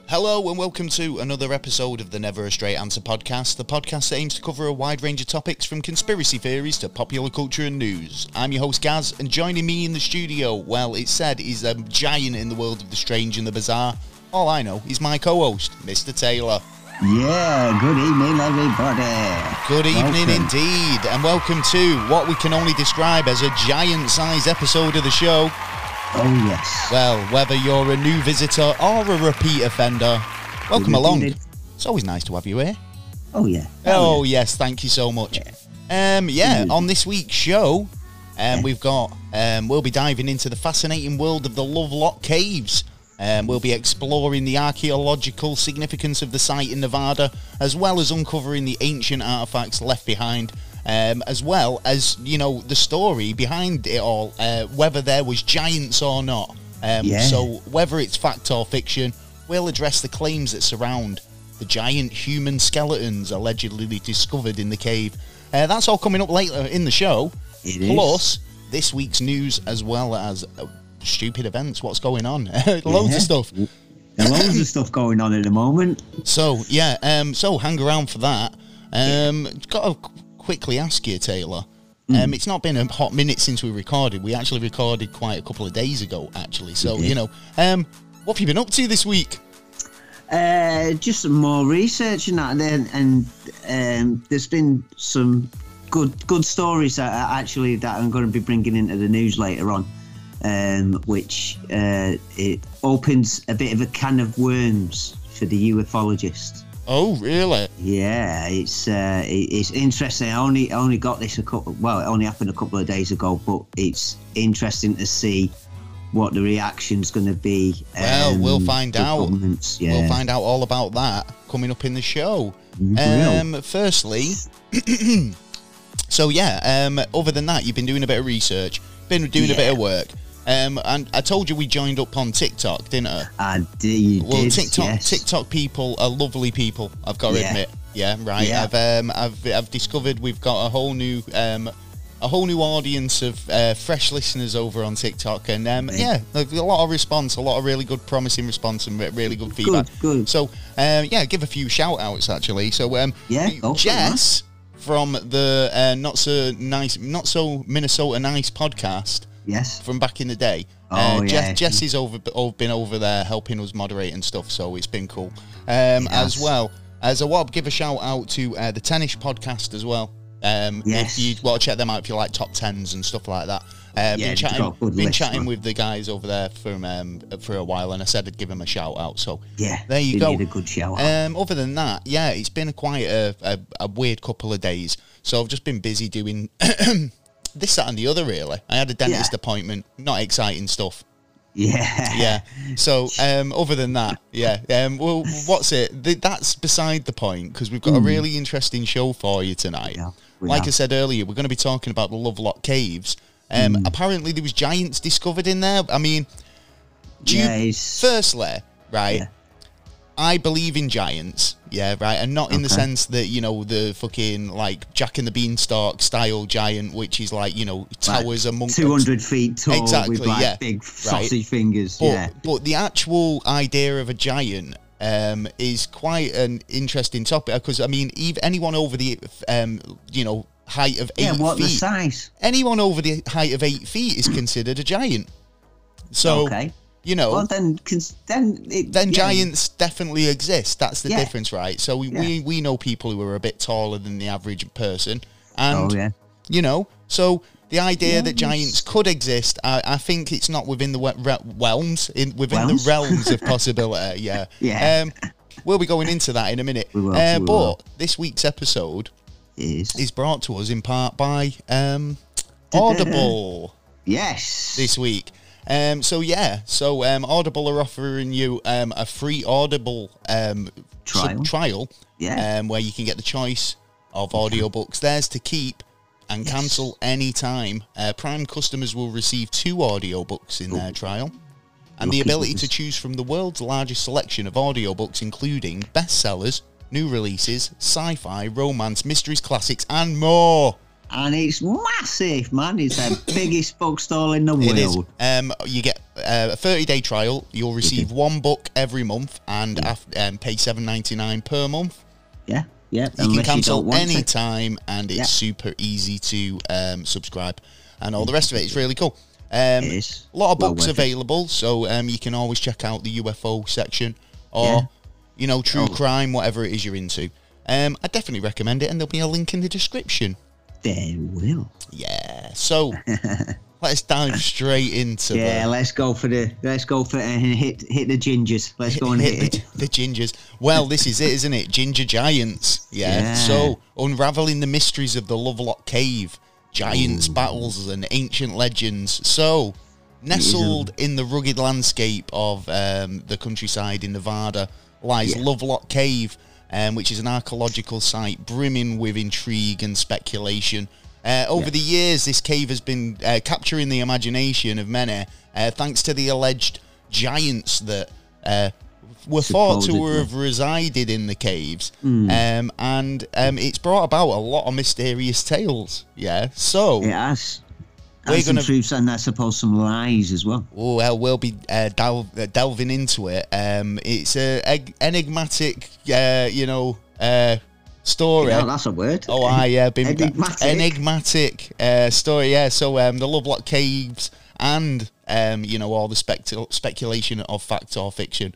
Hello and welcome to another episode of the Never a Straight Answer podcast, the podcast that aims to cover a wide range of topics from conspiracy theories to popular culture and news. I'm your host Gaz, and joining me in the studio, well, it's said he's a giant in the world of the strange and the bizarre. All I know is my co-host, Mr. Taylor. Yeah, good evening everybody. Good evening indeed, and welcome to what we can only describe as a giant-sized episode of the show. Oh yes. Well, whether you're a new visitor or a repeat offender, welcome along. It's always nice to have you here. Oh yeah. Oh yes, thank you so much. On this week's show, we've got we'll be diving into the fascinating world of the Lovelock Caves. We'll be exploring the archaeological significance of the site in Nevada, as well as uncovering the ancient artifacts left behind. As well as, you know, the story behind it all, whether there was giants or not. So whether it's fact or fiction, we'll address the claims that surround the giant human skeletons allegedly discovered in the cave. That's all coming up later in the show. Plus, this week's news, as well as stupid events. What's going on? Loads of stuff. There's loads of stuff going on at the moment. So, so hang around for that. Got to quickly ask you, Taylor. It's not been a hot minute since we recorded. We actually recorded quite a couple of days ago, actually. So, you know, what have you been up to this week? Just some more research and that, and there's been some good stories that I'm going to be bringing into the news later on, which it opens a bit of a can of worms for the ufologists. Oh, really? Yeah, it's interesting. I only got this it only happened a couple of days ago, but it's interesting to see what the reaction's going to be. Well, we'll find out. Yeah. We'll find out all about that coming up in the show. Firstly, other than that, you've been doing a bit of research, been doing a bit of work. And I told you we joined up on TikTok, didn't I? I did. Well, TikTok people are lovely people, I've got to admit. Yeah, right. Yeah. I've discovered we've got a whole new audience of fresh listeners over on TikTok, and there's a lot of response, a lot of really good, promising response, and really good feedback. Good. So, give a few shout outs actually. So, Jess from the Not So Minnesota Nice podcast. Yes. From back in the day. Jesse's been over there helping us moderate and stuff, so it's been cool. As well as I want to give a shout out to the Tennis podcast as well. If you want to check them out, if you like top tens and stuff like that. Been chatting with the guys over there for a while, and I said I'd give them a shout out. So there you go. Need a good shout out. Other than that, it's been quite a weird couple of days. So I've just been busy doing this, that, and the other, really. I had a dentist appointment. Not exciting stuff. Yeah. So, other than that, well, what's it? That's beside the point, because we've got a really interesting show for you tonight. Yeah, I said earlier, we're going to be talking about the Lovelock Caves. Apparently, there was giants discovered in there. I mean, firstly, right? Yeah. I believe in giants, and not in the sense that, you know, the fucking, like, Jack and the Beanstalk style giant, which is like, you know, towers amongst 200 feet tall, exactly, with like big sausage fingers. But the actual idea of a giant is quite an interesting topic, because, I mean, anyone over the, height of 8 feet. Yeah, what the size? Anyone over the height of 8 feet is considered a giant. So... Okay. You know, well, then giants definitely exist. That's the difference, right? So we know people who are a bit taller than the average person, and you know, so the idea that giants could exist, I think it's not within the the realms of possibility. We'll be going into that in a minute. We will. But this week's episode is brought to us in part by Audible. Yes, this week. Audible are offering you a free Audible trial where you can get the choice of audiobooks. Theirs to keep and cancel any time. Prime customers will receive 2 audiobooks in their trial, and the ability to choose from the world's largest selection of audiobooks, including bestsellers, new releases, sci-fi, romance, mysteries, classics, and more. And it's massive, man. It's the biggest bookstore in the world. You get a 30-day trial. You'll receive one book every month and pay $7.99 per month. Yeah. You can cancel any time, and it's super easy to subscribe, and all the rest of it is really cool. It is. A lot of books available, so you can always check out the UFO section, or true crime, whatever it is you're into. I definitely recommend it, and there'll be a link in the description. There will. Yeah. So let's dive straight into. Let's go for hit the gingers. Let's go and hit the gingers. Well, this is it, isn't it? Ginger giants. Yeah. So unraveling the mysteries of the Lovelock Cave, giants, battles, and ancient legends. So nestled in the rugged landscape of the countryside in Nevada lies Lovelock Cave, which is an archaeological site brimming with intrigue and speculation. Over the years, this cave has been capturing the imagination of many, thanks to the alleged giants that were thought to have resided in the caves. And it's brought about a lot of mysterious tales. Yeah, so it has. And some truths, and I suppose some lies as well. Oh, well, we'll be delving into it. It's a enigmatic, story. Yeah, that's a word. Oh, enigmatic story. Yeah. So the Lovelock Caves, and all the speculation of fact or fiction.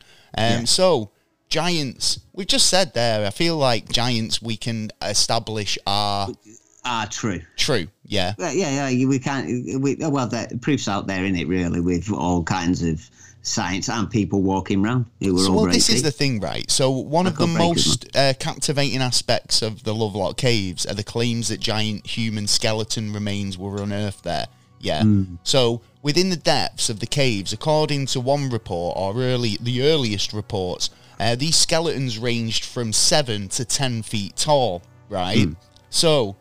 So giants. We've just said there. I feel like giants we can establish are true. True. Yeah. We can't. The proof's out there, isn't it? Really, with all kinds of science and people walking around who were all this is the thing, right? So one of the most captivating aspects of the Lovelock Caves are the claims that giant human skeleton remains were unearthed there. Yeah. So within the depths of the caves, according to one report, or the earliest reports, these skeletons ranged from 7 to 10 feet tall. Right. So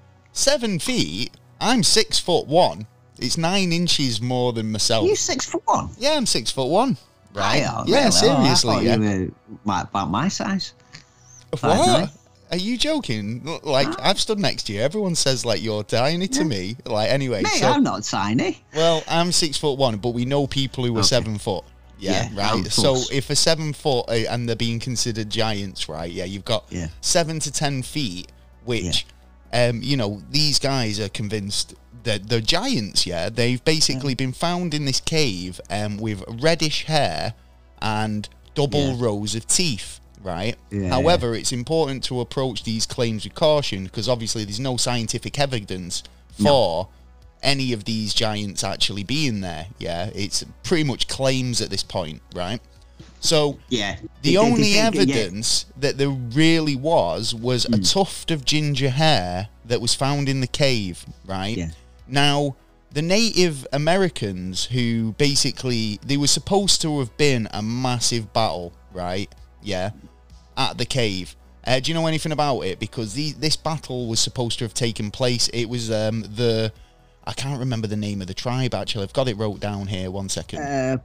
7 feet. I'm 6'1". It's 9 inches more than myself. You're 6'1"? Yeah, I'm 6'1". Right? Yeah, seriously. You were about my size. What? Are you joking? Like, I've stood next to you. Everyone says like you're tiny to me. Like, anyway. Mate, I'm not tiny. Well, I'm 6'1", but we know people who are 7 foot. Yeah, right. So if a 7 foot and they're being considered giants, right? Yeah, you've got 7 to 10 feet, which, these guys are convinced that they're giants. Yeah, they've basically been found in this cave with reddish hair and double rows of teeth. Right. However, it's important to approach these claims with caution because obviously there's no scientific evidence for any of these giants actually being there. Yeah, it's pretty much claims at this point, right? So the only evidence that there really was a tuft of ginger hair that was found in the cave, right? Yeah. Now, the Native Americans who basically, they were supposed to have been a massive battle, right? Yeah, at the cave. Do you know anything about it? Because this battle was supposed to have taken place. It was I can't remember the name of the tribe, actually. I've got it wrote down here. 1 second.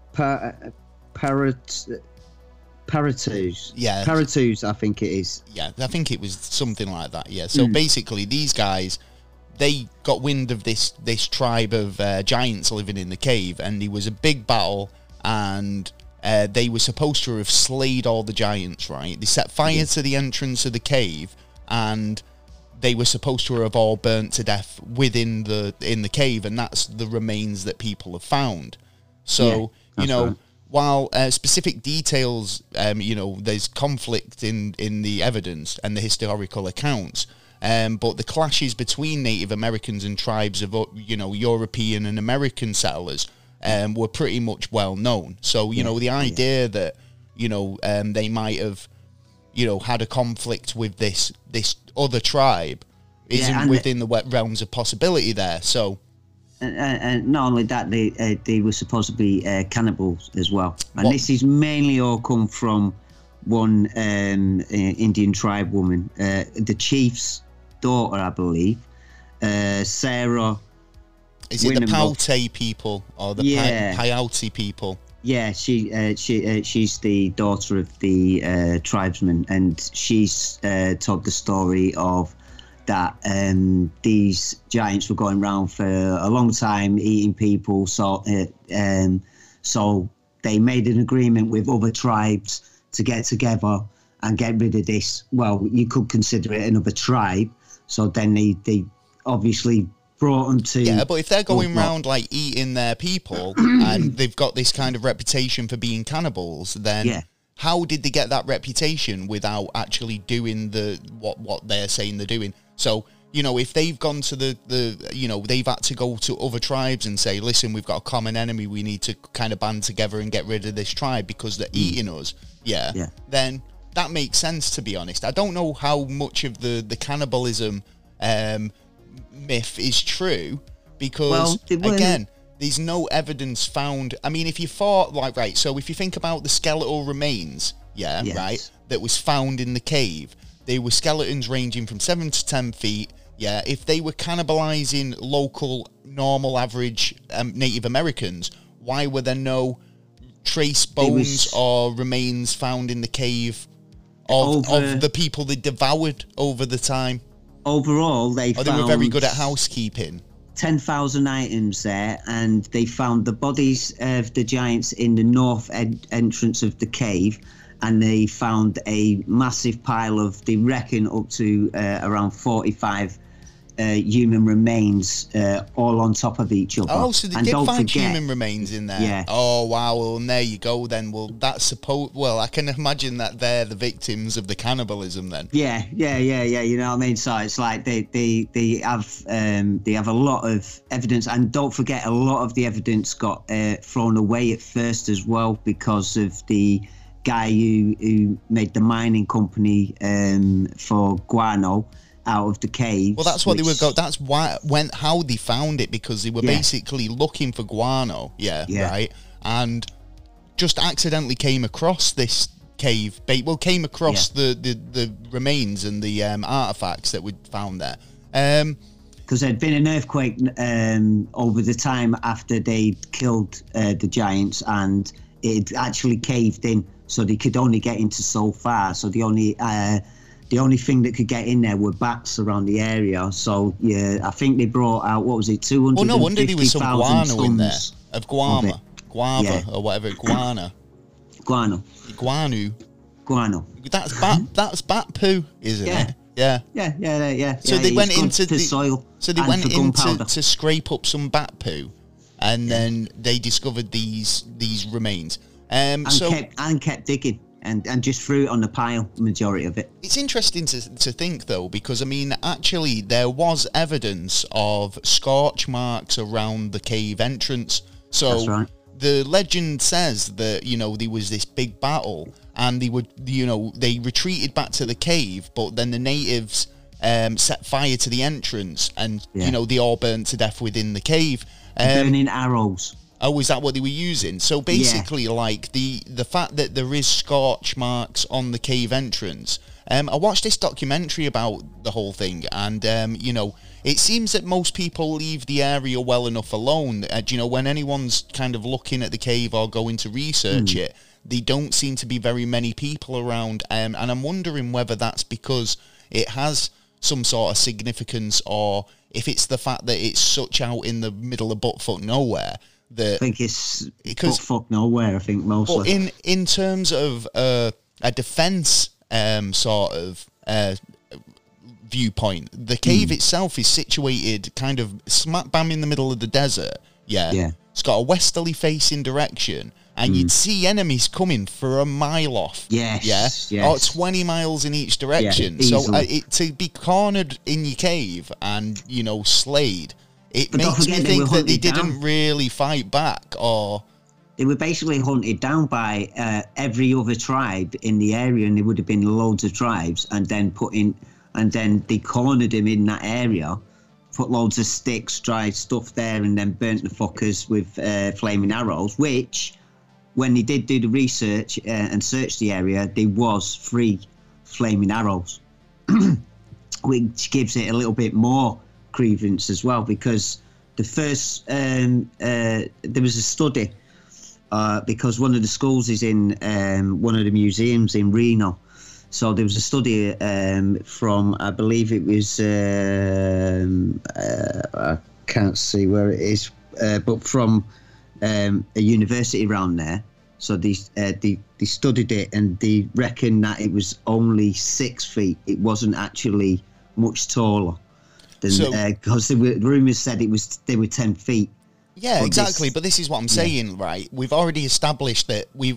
Paratus. Yeah. Paratus, I think it is. Yeah, I think it was something like that, yeah. So basically, these guys, they got wind of this tribe of giants living in the cave, and it was a big battle, and they were supposed to have slayed all the giants, right? They set fire to the entrance of the cave, and they were supposed to have all burnt to death in the cave, and that's the remains that people have found. So, while specific details, there's conflict in the evidence and the historical accounts, but the clashes between Native Americans and tribes of, European and American settlers were pretty much well known. So, the idea that, they might have, had a conflict with this other tribe isn't within the realms of possibility there. So, and not only that, they were supposed to be cannibals as well. And this is mainly all come from one Indian tribe woman, the chief's daughter, I believe, Sarah. Is it the Paute people or the Paiute people? Yeah, she's the daughter of the tribesman, and she's told the story of that these giants were going around for a long time, eating people, So they made an agreement with other tribes to get together and get rid of this. Well, you could consider it another tribe. So then they obviously brought them to... Yeah, but if they're going around, like, eating their people and they've got this kind of reputation for being cannibals, then how did they get that reputation without actually doing what they're saying they're doing? So, you know, if they've gone to they've had to go to other tribes and say, listen, we've got a common enemy, we need to kind of band together and get rid of this tribe because they're eating us, then that makes sense, to be honest. I don't know how much of the cannibalism myth is true, because, again, there's no evidence found. I mean, if you thought, like, right, so if you think about the skeletal remains, right, that was found in the cave, they were skeletons ranging from 7 to 10 feet. Yeah, if they were cannibalizing local, normal, average Native Americans, why were there no trace bones or remains found in the cave of the people they devoured over the time? Overall, they were very good at housekeeping. 10,000 items there, and they found the bodies of the giants in the north entrance of the cave, and they found a massive pile of, they reckon, up to around 45 human remains all on top of each other. Oh, so they did find human remains in there? Yeah. Oh, wow. Well, and there you go then. Well, that's well, I can imagine that they're the victims of the cannibalism then. Yeah. You know what I mean? So it's like they have a lot of evidence, and don't forget, a lot of the evidence got thrown away at first as well because of the guy who made the mining company for guano out of the cave. Well, that's what they were that's how they found it, because they were basically looking for guano, right, and just accidentally came across this cave. Came across the remains and the artifacts that we found there. Because there'd been an earthquake over the time after they killed the giants, and it actually caved in, so they could only get into so far. So the only thing that could get in there were bats around the area. So, I think they brought out, what was it, 250,000 Well, no wonder there was some guano in there. Of guava, or whatever, guano. Guano. That's bat poo, isn't it? Yeah. So they went into the soil. So they went in to scrape up some bat poo, and then they discovered these remains. Kept digging. And just threw it on the pile, majority of it. It's interesting to think, though, because, I mean, actually, there was evidence of scorch marks around the cave entrance. So that's right. The legend says that, you know, there was this big battle, and they retreated back to the cave, but then the natives set fire to the entrance, and, you know, they all burnt to death within the cave. Burning arrows. Oh, is that what they were using? So basically, like, the fact that there is scorch marks on the cave entrance. I watched this documentary about the whole thing, and, you know, it seems that most people leave the area well enough alone. You know, when anyone's kind of looking at the cave or going to research it, there don't seem to be very many people around. And I'm wondering whether that's because it has some sort of significance, or if it's the fact that it's such out in the middle of buttfuck nowhere. I think it's buttfuck nowhere, I think, mostly. But in terms of a defence sort of viewpoint, the cave itself is situated kind of smack bam in the middle of the desert. Yeah. It's got a westerly facing direction, and you'd see enemies coming for a mile off. Yes. Or 20 miles in each direction. Yeah, so to be cornered in your cave and, you know, slayed, it makes me think that they didn't really fight back, or... They were basically hunted down by every other tribe in the area, and there would have been loads of tribes, and then they cornered him in that area, put loads of sticks, dried stuff there, and then burnt the fuckers with flaming arrows, which, when they did do the research and search the area, there was 3 flaming arrows, which gives it a little bit more credence as well, because the first there was a study because one of the schools is in one of the museums in Reno, so there was a study from, I believe it was I can't see where it is, but from a university around there. So they studied it, and they reckon that it was only 6 feet. It wasn't actually much taller than because the rumours said they were 10 feet. Yeah, exactly. But this is what I'm saying, right? We've already established that we've.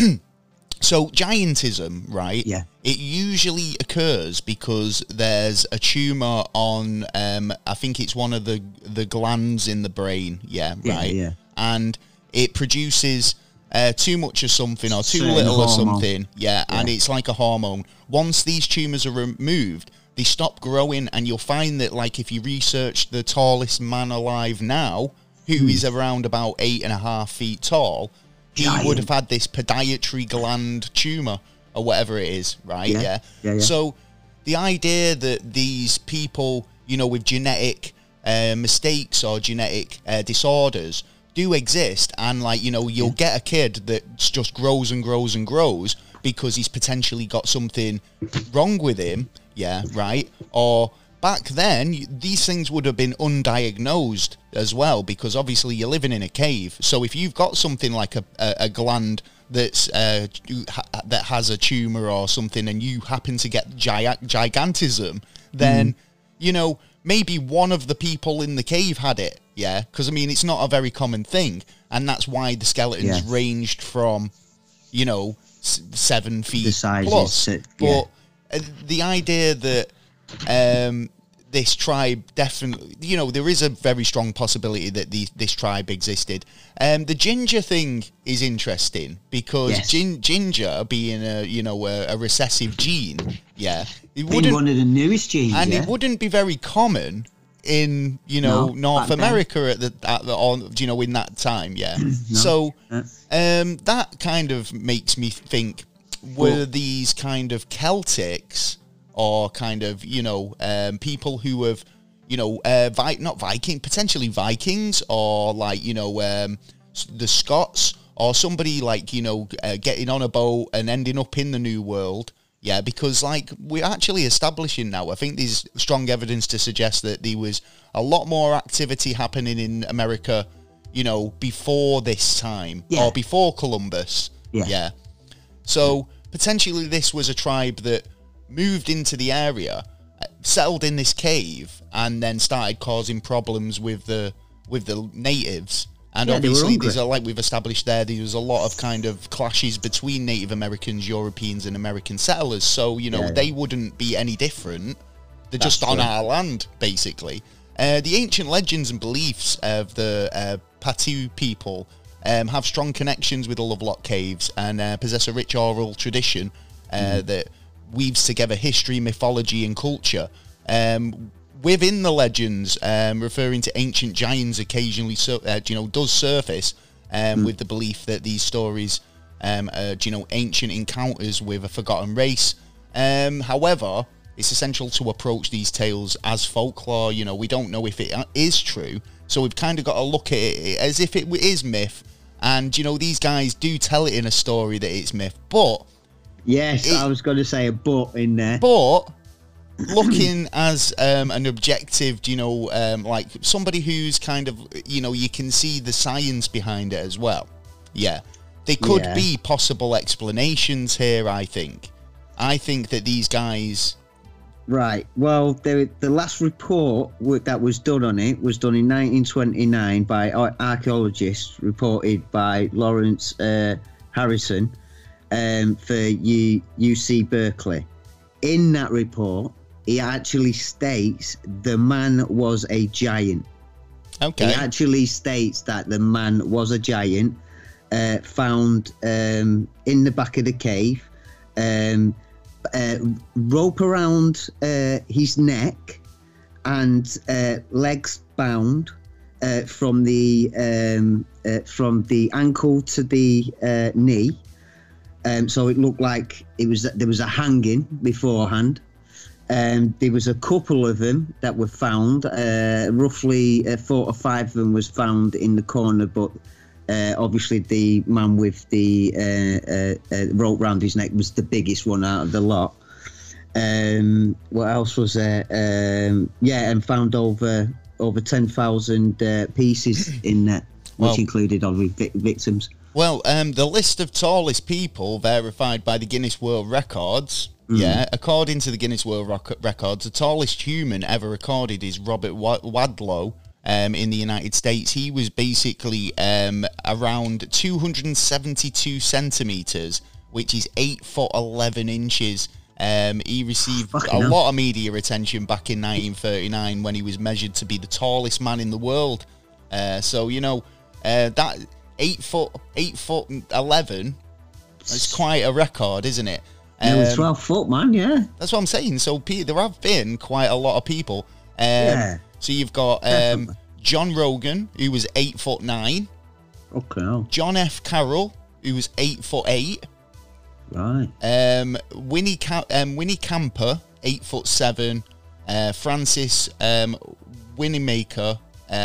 So giantism, right? Yeah. It usually occurs because there's a tumour on, I think it's one of the glands in the brain. Yeah, right. Yeah. And it produces too much of something or too Certain little of hormone. something. Yeah, and it's like a hormone. Once these tumours are removed, they stop growing, and you'll find that, like, if you research the tallest man alive now, who is around about 8.5 feet tall, he would have had this pituitary gland tumour or whatever it is, right? Yeah. So the idea that these people, you know, with genetic mistakes or genetic disorders do exist, and, like, you know, you'll get a kid that just grows and grows and grows because he's potentially got something wrong with him, yeah, right? Or back then, these things would have been undiagnosed as well, because obviously you're living in a cave. So if you've got something like a gland that's that has a tumour or something, and you happen to get gigantism, then, you know, maybe one of the people in the cave had it, yeah? Because, I mean, it's not a very common thing, and that's why the skeletons ranged from, you know, 7 feet The sizes, plus. yeah. But the idea that this tribe definitely, you know, there is a very strong possibility that this tribe existed. The ginger thing is interesting because ginger being a recessive gene, it wouldn't one of the newest genes, and it wouldn't be very common in North America in that time, So that kind of makes me think, were these kind of Celtics, or kind of, people who have, not Viking, potentially Vikings, or like, the Scots, or somebody like, getting on a boat and ending up in the New World. Yeah, because, like, we're actually establishing now, I think there's strong evidence to suggest that there was a lot more activity happening in America, before this time, or before Columbus. Yeah. So, potentially this was a tribe that moved into the area, settled in this cave, and then started causing problems with the natives. And obviously, like we've established there was a lot of kind of clashes between Native Americans, Europeans, and American settlers. So, they wouldn't be any different. They're just on our land, basically. The ancient legends and beliefs of the Patu people have strong connections with the Lovelock Caves, and possess a rich oral tradition that weaves together history, mythology, and culture. Within the legends, referring to ancient giants occasionally, does surface with the belief that these stories are, ancient encounters with a forgotten race. However, it's essential to approach these tales as folklore. We don't know if it is true, so we've kind of got to look at it as if it is myth. And, these guys do tell it in a story that it's myth, but... Yes, I was going to say a but in there. But looking as an objective, like somebody who's kind of, you can see the science behind it as well. Yeah. There could be possible explanations here, I think. I think that these guys... Right. Well, the last report that was done on it was done in 1929 by archaeologists, reported by Lawrence Harrison for UC Berkeley. In that report, he actually states the man was a giant. Okay. He actually states that the man was a giant, found in the back of the cave, rope around his neck, and legs bound from the ankle to the knee. So it looked like there was a hanging beforehand. There was a couple of them that were found. Roughly 4 or 5 of them was found in the corner, but obviously the man with the rope round his neck was the biggest one out of the lot. What else was there? And found over 10,000 pieces in there. which included obviously victims. Well, the list of tallest people verified by the Guinness World Records, according to the Guinness World Records, the tallest human ever recorded is Robert Wadlow in the United States. He was basically around 272 centimetres, which is 8 foot 11 inches. He received a lot of media attention back in 1939 when he was measured to be the tallest man in the world. So, you know, that 8 foot 11, it's quite a record, isn't it? It was 12 foot, man, yeah. That's what I'm saying. So there have been quite a lot of people. So you've got John Rogan, who was 8 foot 9. Okay. John F. Carroll, who was 8 foot 8. Right. Winnie Camper, 8 foot 7. Francis Winemaker,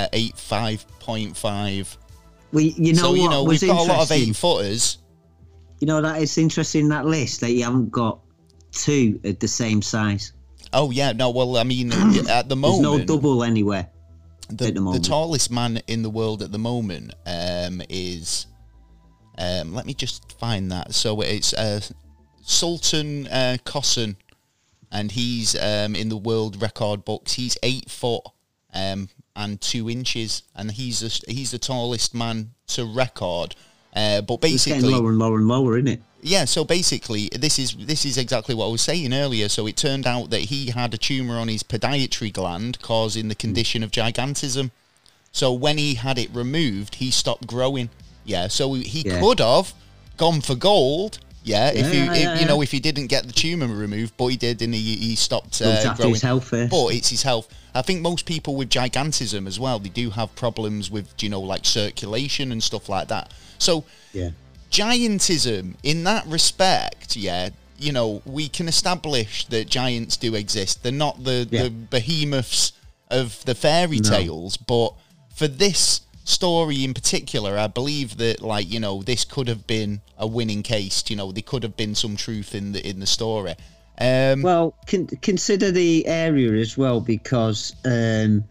5.5. Well, you know so, you what know, was we've got a lot of interesting? 8-footers. You know, that it's interesting, that list, that you haven't got two at the same size. Oh, yeah. No, well, I mean, at the moment... There's no double anywhere at the moment. The tallest man in the world at the moment is... let me just find that. So it's Sultan Kossen, and he's in the world record books. He's 8 foot and 2 inches, and he's the tallest man to record. But basically, it's getting lower and lower and lower, isn't it? Yeah. So basically, this is exactly what I was saying earlier. So it turned out that he had a tumor on his pituitary gland, causing the condition of gigantism. So when he had it removed, he stopped growing. Yeah, so he could have gone for gold. Yeah, if he didn't get the tumor removed, but he did, and he stopped growing. His health first. But it's his health. I think most people with gigantism as well, they do have problems with, you know, like circulation and stuff like that. So giantism in that respect, you know, we can establish that giants do exist. They're not the behemoths of the fairy tales, but for this story in particular, I believe that, like, you know, this could have been a winning case. You know, there could have been some truth in the story. Well, consider the area as well, because in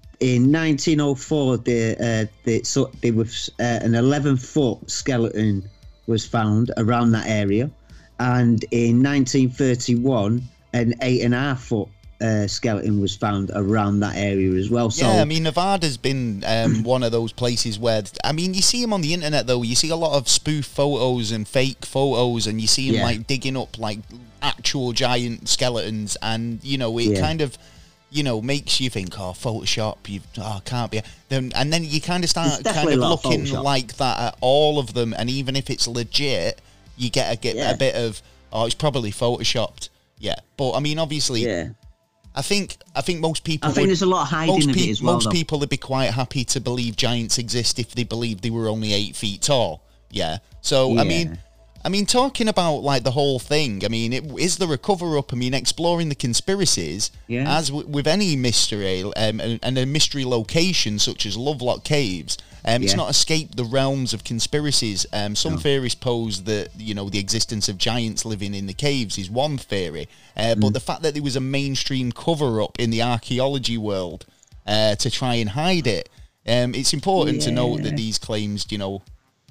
1904 there was an 11-foot skeleton was found around that area, and in 1931 an 8.5-foot skeleton was found around that area as well. So yeah, I mean, Nevada's been one of those places where, I mean, you see them on the internet though. You see a lot of spoof photos and fake photos, and you see them like digging up like actual giant skeletons, and you know, it kind of, you know, makes you think, oh, Photoshop, can't be. And then you kind of start kind of looking like that at all of them, and even if it's legit, you get a bit of, oh, it's probably Photoshopped. Yeah, but I mean, obviously, I think most people. There's a lot of hiding of it as well. Most people would be quite happy to believe giants exist if they believed they were only 8 feet tall. Yeah. So I mean, talking about like the whole thing. I mean, is there a cover up? I mean, exploring the conspiracies as with any mystery and a mystery location such as Lovelock Caves. It's not escaped the realms of conspiracies. Some theories pose that, you know, the existence of giants living in the caves is one theory, but the fact that there was a mainstream cover-up in the archaeology world to try and hide it, it's important to note that these claims, well,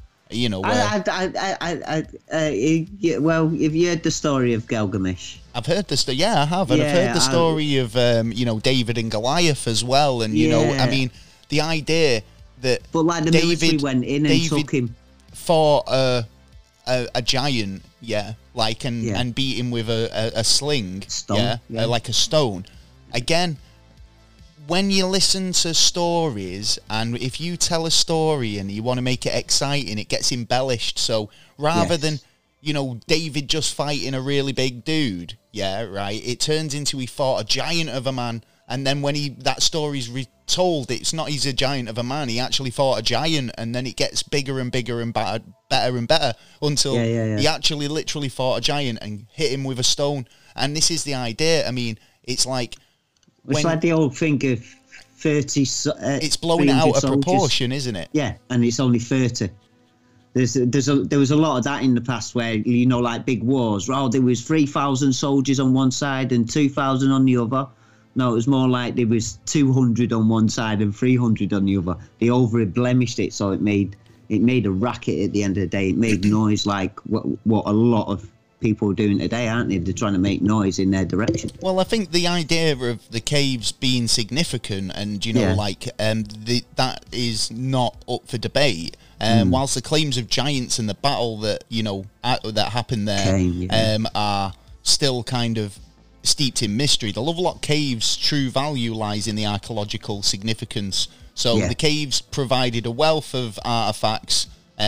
have you heard the story of Gilgamesh? I've heard the story. Yeah, I have, and I've heard the story of David and Goliath as well, and I mean, the idea that the military went in and took him, fought a giant, and beat him with a sling, like a stone. Again, when you listen to stories, and if you tell a story and you want to make it exciting, it gets embellished. So rather than, David just fighting a really big dude, it turns into he fought a giant of a man. And then when that story's retold, it's not he's a giant of a man, he actually fought a giant, and then it gets bigger and bigger and better and better until he actually literally fought a giant and hit him with a stone. And this is the idea. I mean, it's like... It's like the old thing of 30... it's blowing it out of proportion, isn't it? Yeah, and it's only 30. There was a lot of that in the past where, like big wars. Oh, there was 3,000 soldiers on one side and 2,000 on the other. No, it was more like there was 200 on one side and 300 on the other. They over blemished it, so it made a racket at the end of the day. It made noise like what a lot of people are doing today, aren't they? They're trying to make noise in their direction. Well, I think the idea of the caves being significant and, that is not up for debate. Whilst the claims of giants and the battle that, that happened there are still kind of steeped in mystery, the Lovelock Caves' true value lies in the archaeological significance. So the caves provided a wealth of artifacts,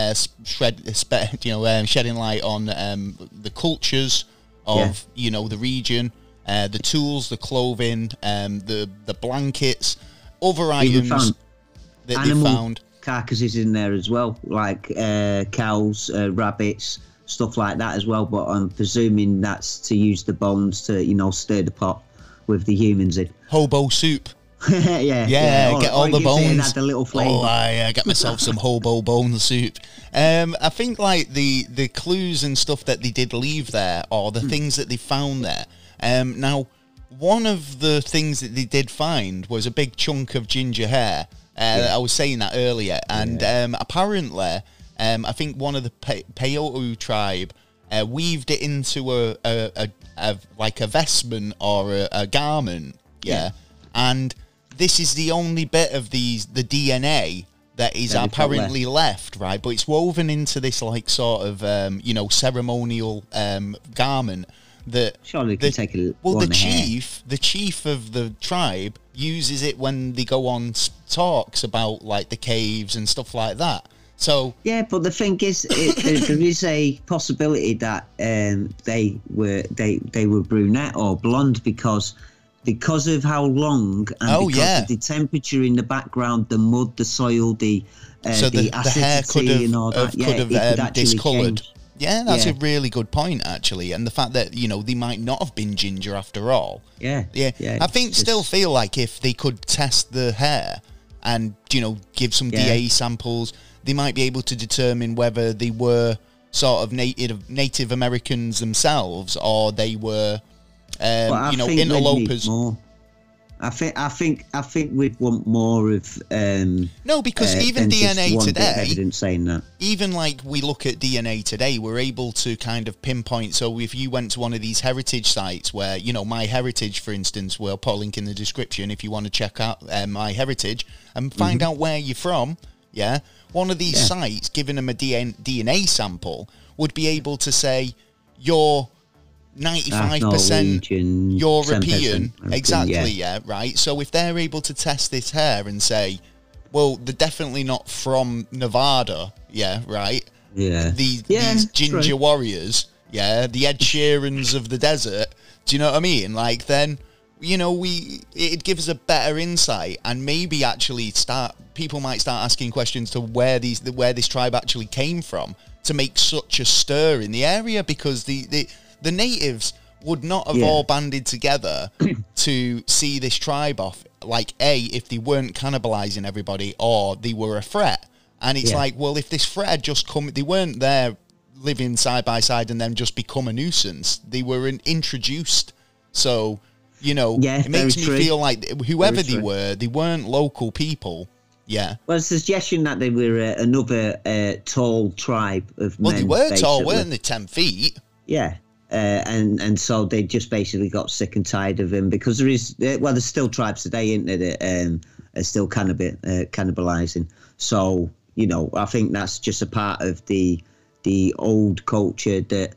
shedding light on the cultures of the region, the tools, the clothing, the blankets, other items that they found. Carcasses in there as well, like cows, rabbits, stuff like that as well. But I'm presuming that's to use the bones to stir the pot with the humans in. Hobo soup. yeah, get all the bones. Add a little flavour. Oh, I got myself some hobo bone soup. I think like the clues and stuff that they did leave there, or the things that they found there. Now, one of the things that they did find was a big chunk of ginger hair. I was saying that earlier, and apparently, I think one of the Peyote tribe weaved it into a vestment or a garment. And this is the only bit of the DNA that is apparently left, right? But it's woven into this like sort of ceremonial garment that surely could take a the chief of the tribe uses it when they go on talks about like the caves and stuff like that. So but the thing is, there is a possibility that they were brunette or blonde because of how long and because of the temperature in the background, the mud, the soil, the acidity hair could have, and all that. Could have discoloured. Change. Yeah, that's a really good point, actually. And the fact that, they might not have been ginger after all. Yeah. I still feel like if they could test the hair and, give some DNA samples, they might be able to determine whether they were sort of Native Americans themselves or they were, interlopers. I think we'd want more of no, because even DNA today, evidence saying that. Even like we look at DNA today, we're able to kind of pinpoint. So if you went to one of these heritage sites where My Heritage, for instance, we'll put a link in the description if you want to check out My Heritage and find out where you're from. Yeah, one of these sites, giving them a DNA sample, would be able to say you're 95% European, 10%, exactly, right? So if they're able to test this hair and say, well, they're definitely not from Nevada, right? These ginger warriors, the Ed Sheerans of the desert, do you know what I mean? Like, then, it'd give us a better insight, and maybe actually people might start asking questions to where this tribe actually came from to make such a stir in the area, because the natives would not have all banded together to see this tribe off, like, if they weren't cannibalizing everybody or they were a threat. And it's like, well, if this threat had just come, they weren't there living side by side and then just become a nuisance. They were introduced. So, it makes me feel like whoever they were, they weren't local people. Yeah. Well, the suggestion that they were another tall tribe of men. Well, they were tall, weren't they? 10 feet. Yeah. And so they just basically got sick and tired of him, because there's still tribes today, isn't there, that are still cannibalizing. So, I think that's just a part of the old culture that,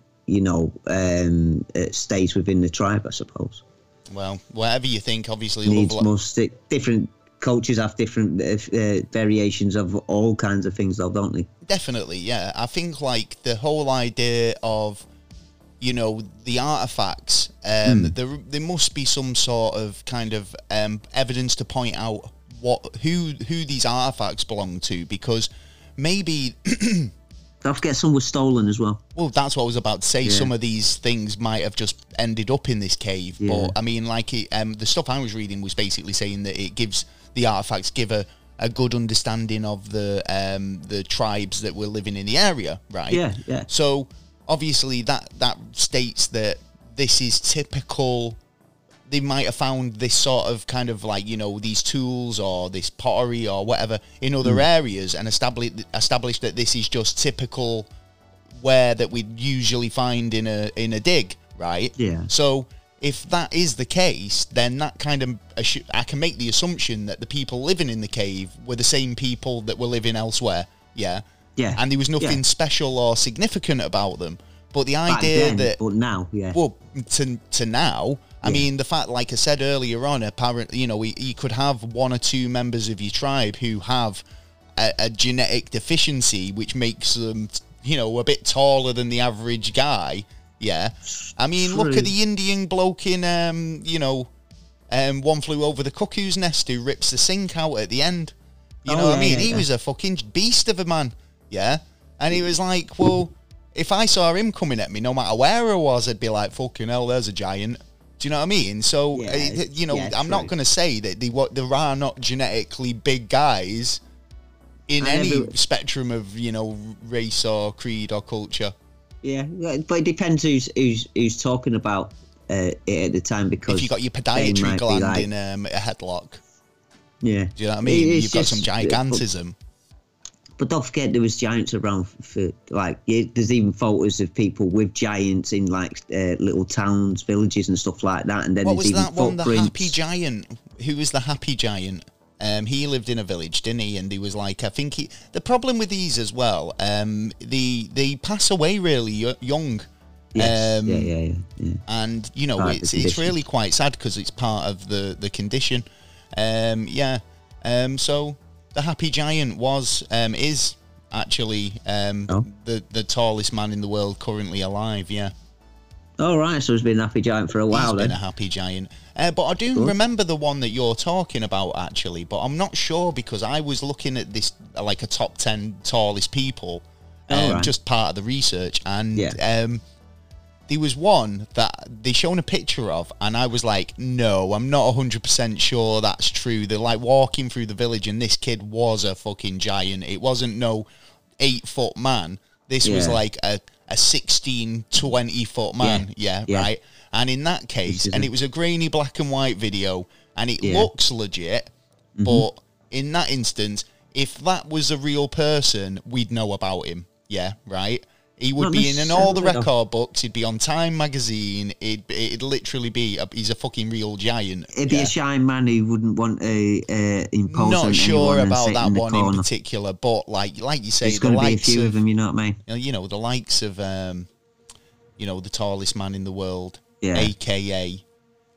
stays within the tribe, I suppose. Well, whatever you think, obviously. Different cultures have different variations of all kinds of things, though, don't they? Definitely, yeah. I think, like, the whole idea of, the artifacts, there must be some sort of kind of evidence to point out who these artifacts belong to, because maybe don't forget some were stolen as well. Well, that's what I was about to say. Some of these things might have just ended up in this cave, but I mean, like, the stuff I was reading was basically saying that the artifacts give a good understanding of the tribes that were living in the area, right? Yeah. So obviously that states that this is typical they might have found this sort of kind of like, you know, these tools or this pottery or whatever in other areas and established that this is just typical ware that we'd usually find in a dig, right? Yeah. So if that is the case, then that kind of I can make the assumption that the people living in the cave were the same people that were living elsewhere. Yeah. Yeah. And there was nothing special or significant about them. But the idea but now, well, to now, I mean, the fact, like I said earlier on, apparently, you know, you could have one or two members of your tribe who have a genetic deficiency, which makes them, you know, a bit taller than the average guy. Yeah. I mean, look at the Indian bloke in, you know, One Flew Over the Cuckoo's Nest who rips the sink out at the end. You know what I mean? He was a fucking beast of a man. Yeah. And he was like, well, if I saw him coming at me, no matter where I was, I'd be like, fucking hell, there's a giant. Do you know what I mean? So, you know, I'm not going to say that there are not genetically big guys in any spectrum of, you know, race or creed or culture. Yeah, but it depends who's talking about it at the time, because if you got your podiatry gland in a headlock. Yeah. Do you know what I mean? You've got some gigantism. But don't forget, there was giants around for like, there's even photos of people with giants in like little towns, villages and stuff like that. And then what was that one, the happy giant? Who was the happy giant? He lived in a village, didn't he? And he was like, I think the problem with these as well, they pass away really young. Yes. Yeah. And, you know, it's really quite sad because it's part of the condition. So the happy giant is actually the tallest man in the world currently alive, yeah. All right, so he's been a happy giant for a while. He's been a happy giant. But I do remember the one that you're talking about, actually, but I'm not sure because I was looking at this, like a top 10 tallest people, just part of the research, and there was one that they shown a picture of, and I was like, no, I'm not 100% sure that's true. They're like walking through the village, and this kid was a fucking giant. It wasn't no 8-foot man. This was like a 16, 20-foot man. Yeah, right? And in that case, and it was a grainy black and white video, and it looks legit, but in that instance, if that was a real person, we'd know about him. Yeah, right? He would be in all the record books. He'd be on Time magazine. It'd literally be he's a fucking real giant. It'd be a shy man who wouldn't want to impose. Not sure about that one in particular, but like you say, there's going to be a few of them. You know what I mean? You know, the likes of you know, the tallest man in the world, aka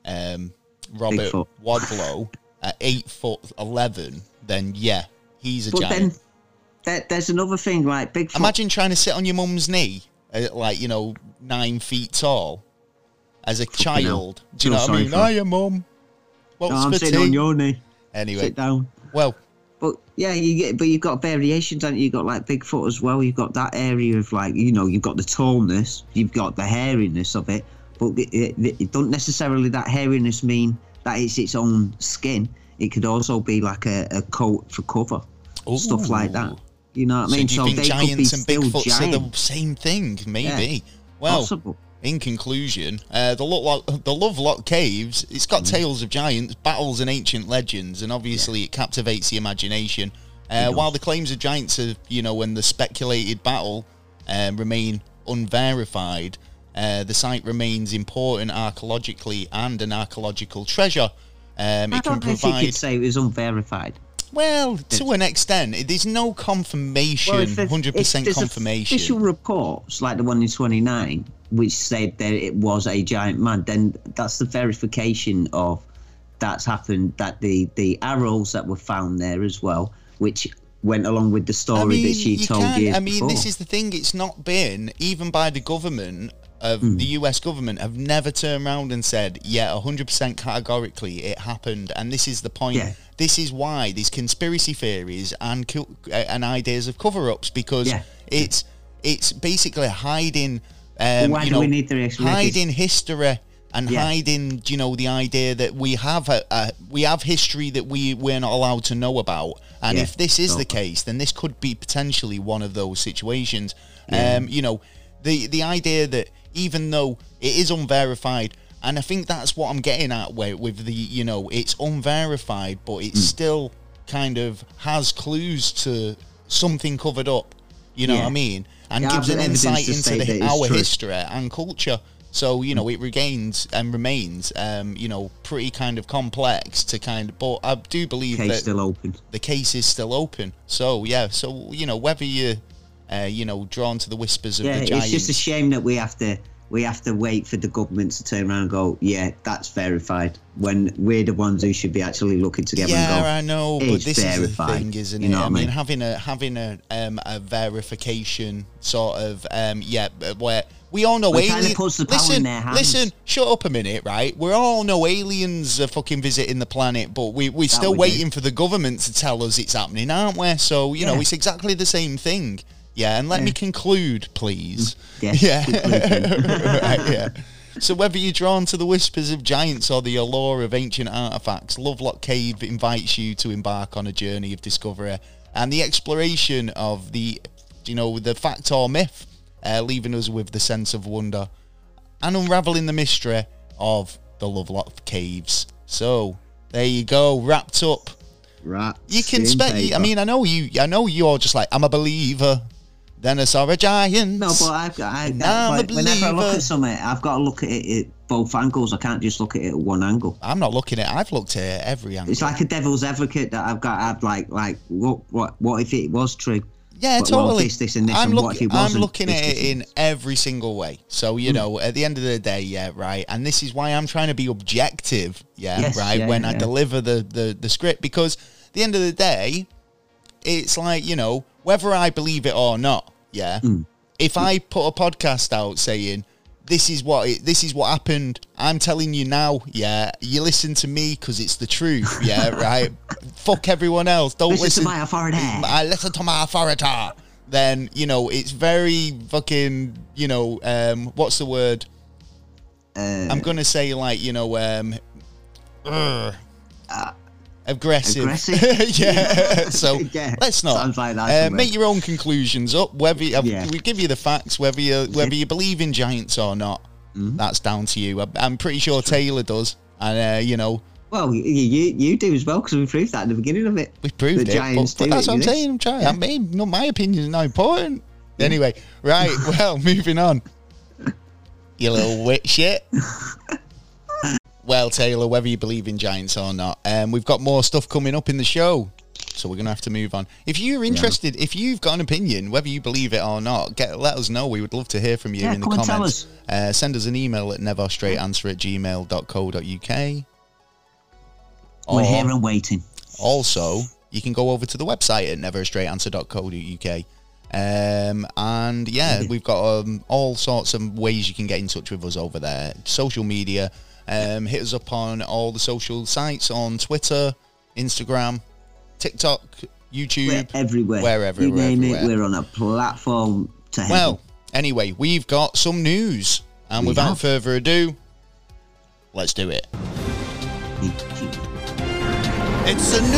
Robert Wadlow at 8'11". Then he's a giant. There's another thing, like Bigfoot. Imagine trying to sit on your mum's knee, like, you know, 9 feet tall, as a child. Do you know what I mean? Hiya, mum. I'm sitting on your knee. Anyway, sit down. Well, but you've got variations, haven't you? You've got like Bigfoot as well. You've got that area of like, you know, you've got the tallness, you've got the hairiness of it, but it don't necessarily that hairiness mean that it's its own skin. It could also be like a coat for cover, stuff like that. You know what I mean? Do you think giants and Bigfoots are the same thing? Maybe. Well, possible. In conclusion, the Lovelock Caves, it's got tales of giants, battles and ancient legends, and obviously it captivates the imagination. While the claims of giants are, you know, and the speculated battle remain unverified, the site remains important archaeologically and an archaeological treasure. I don't think you could say it was unverified. Well, to an extent, there's no confirmation, 100% confirmation. Official reports, like the one in 29, which said that it was a giant man, then that's the verification of that's happened, that the arrows that were found there as well, which went along with the story that she told you. I mean, this is the thing, it's not been, even by the government, of the US government, have never turned around and said, 100% categorically it happened. And this is the point. This is why these conspiracy theories and ideas of cover-ups, because it's basically hiding why do we need the hiding history and hiding, you know, the idea that we have history that we're not allowed to know about. And if this is the case, then this could be potentially one of those situations. You know, the idea that even though it is unverified, And I think that's what I'm getting at with the, you know, it's unverified, but it still kind of has clues to something covered up. You know what I mean? And gives an insight into our history and culture. So, you know, it regains and remains, you know, pretty kind of complex to kind of, but I do believe that still open. The case is still open. So, yeah, so, you know, whether you're, you know, drawn to the whispers of the giants. It's just a shame that we have to wait for the government to turn around and go, yeah, that's verified, when we're the ones who should be actually looking together and go, I know, but this verified. is the thing, isn't it? I mean, having a verification sort of, where we all know aliens. Kind of puts the power in their hands. Listen, shut up a minute, right? We all know aliens are fucking visiting the planet, but we're still waiting for the government to tell us it's happening, aren't we? So, you know, it's exactly the same thing. Yeah, and let me conclude, please. Yes, right, yeah. So whether you're drawn to the whispers of giants or the allure of ancient artifacts, Lovelock Cave invites you to embark on a journey of discovery and the exploration of the, you know, the fact or myth, leaving us with the sense of wonder and unraveling the mystery of the Lovelock Caves. So there you go, wrapped up. You can spend. I mean, I know you're just like, I'm a believer. Then I saw a giant. No, but whenever I look at something, I've got to look at it at both angles. I can't just look at it at one angle. I'm not looking at it. I've looked at it at every angle. It's like a devil's advocate that I've got to have, like, what if it was true? Yeah, totally. This and this, and what if it wasn't? I'm looking at it in every single way. So, you know, at the end of the day, yeah, right. And this is why I'm trying to be objective, when I deliver the script. Because at the end of the day, it's like, you know, whether I believe it or not, if I put a podcast out saying, this is what happened, I'm telling you now, you listen to me because it's the truth, right? Fuck everyone else. Don't listen to my authority. I listen to my authority. Then, you know, it's very fucking, you know, what's the word? I'm going to say, like, you know, aggressive. Yeah. So let's not. Sounds like that. Make your own conclusions up. Whether we give you the facts, whether you believe in giants or not, that's down to you. I'm pretty sure Taylor does, and you know. Well, you do as well, because we proved that at the beginning of it. We proved the giants but that's what I'm saying. I'm trying. I mean, no, my opinion is not important. Anyway, right. Well, moving on. You little witch shit. Well, Taylor, whether you believe in giants or not, we've got more stuff coming up in the show, so we're going to have to move on. If you're interested, if you've got an opinion, whether you believe it or not, let us know. We would love to hear from you in the comments. Send us an email at neverstraightanswer@gmail.co.uk. We're here and waiting. Also, you can go over to the website at neverstraightanswer.co.uk. And we've got all sorts of ways you can get in touch with us over there. Social media. Hit us up on all the social sites on Twitter, Instagram, TikTok, YouTube. We're everywhere. Wherever. You name it, we're on a platform to heaven. Well, anyway, we've got some news. And without further ado, let's do it. It's the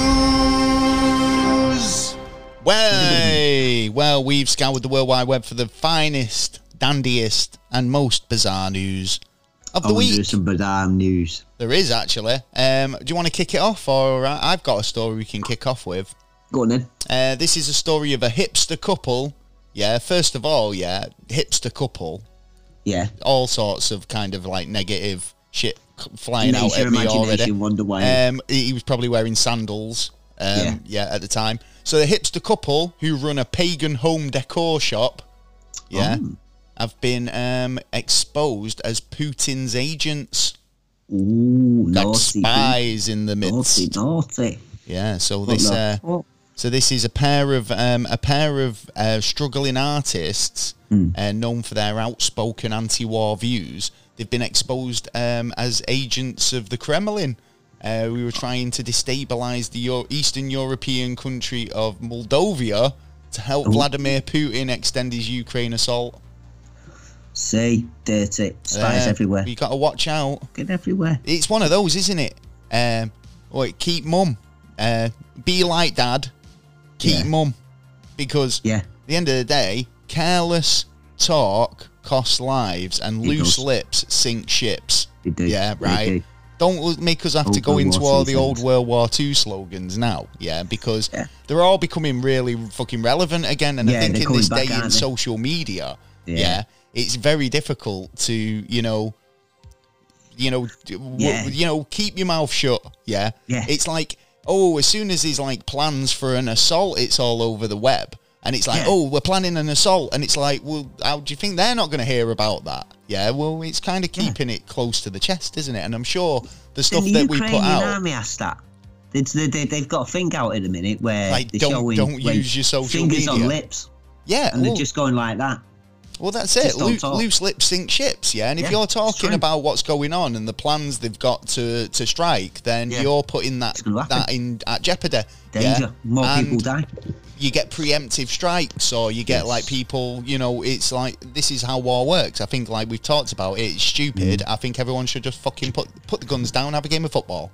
news! Well, we've scoured the World Wide Web for the finest, dandiest, and most bizarre news of the week. There's some bizarre news. There is, actually. Do you want to kick it off? Or I've got a story we can kick off with. Go on then. This is a story of a hipster couple. Yeah, first of all, hipster couple. Yeah. All sorts of kind of like negative shit flying out at me already. Wonder why. He was probably wearing sandals at the time. So the hipster couple who run a pagan home decor shop have been exposed as Putin's agents. Ooh, like spies in the midst. Naughty. Yeah, so this is a pair of struggling artists known for their outspoken anti-war views. They've been exposed as agents of the Kremlin. We were trying to destabilize the Eastern European country of Moldova to help Vladimir Putin extend his Ukraine assault. Say, dirty. Spies everywhere. You got to watch out. Get everywhere. It's one of those, isn't it? Keep mum. Be like dad. Keep mum. Because at the end of the day, careless talk costs lives, and It loose does. lips sink ships. They do. Yeah, They right. do. Don't make us have to Old go World into War all II the old things. World War II slogans now, yeah, because Yeah. they're all becoming really fucking relevant again. And I Yeah, think they're in this coming day back, in aren't they? social media, Yeah. it's very difficult to, keep your mouth shut. Yeah. Yeah. It's like, oh, as soon as there's like plans for an assault, it's all over the web. And it's like, Yeah. oh, we're planning an assault. And it's like, well, how do you think they're not going to hear about that? Yeah, well, it's kind of keeping it close to the chest, isn't it? And I'm sure the stuff the that we put Ukrainian out, army asked that. They've got a thing out at the minute where like, they're don't showing when use your social fingers media. on lips, Yeah, and they're just going like that. well, that's it. just don't talk. Loose lips sink ships, yeah? And if Yeah, you're it's talking true. about what's going on and the plans they've got to strike, then Yeah. you're putting that It's gonna happen. at jeopardy. Danger. Yeah? More people And die. you get preemptive strikes, or you get Yes. like people, it's like, this is how war works. I think, like we've talked about, it's stupid. I think everyone should just fucking put the guns down, have a game of football.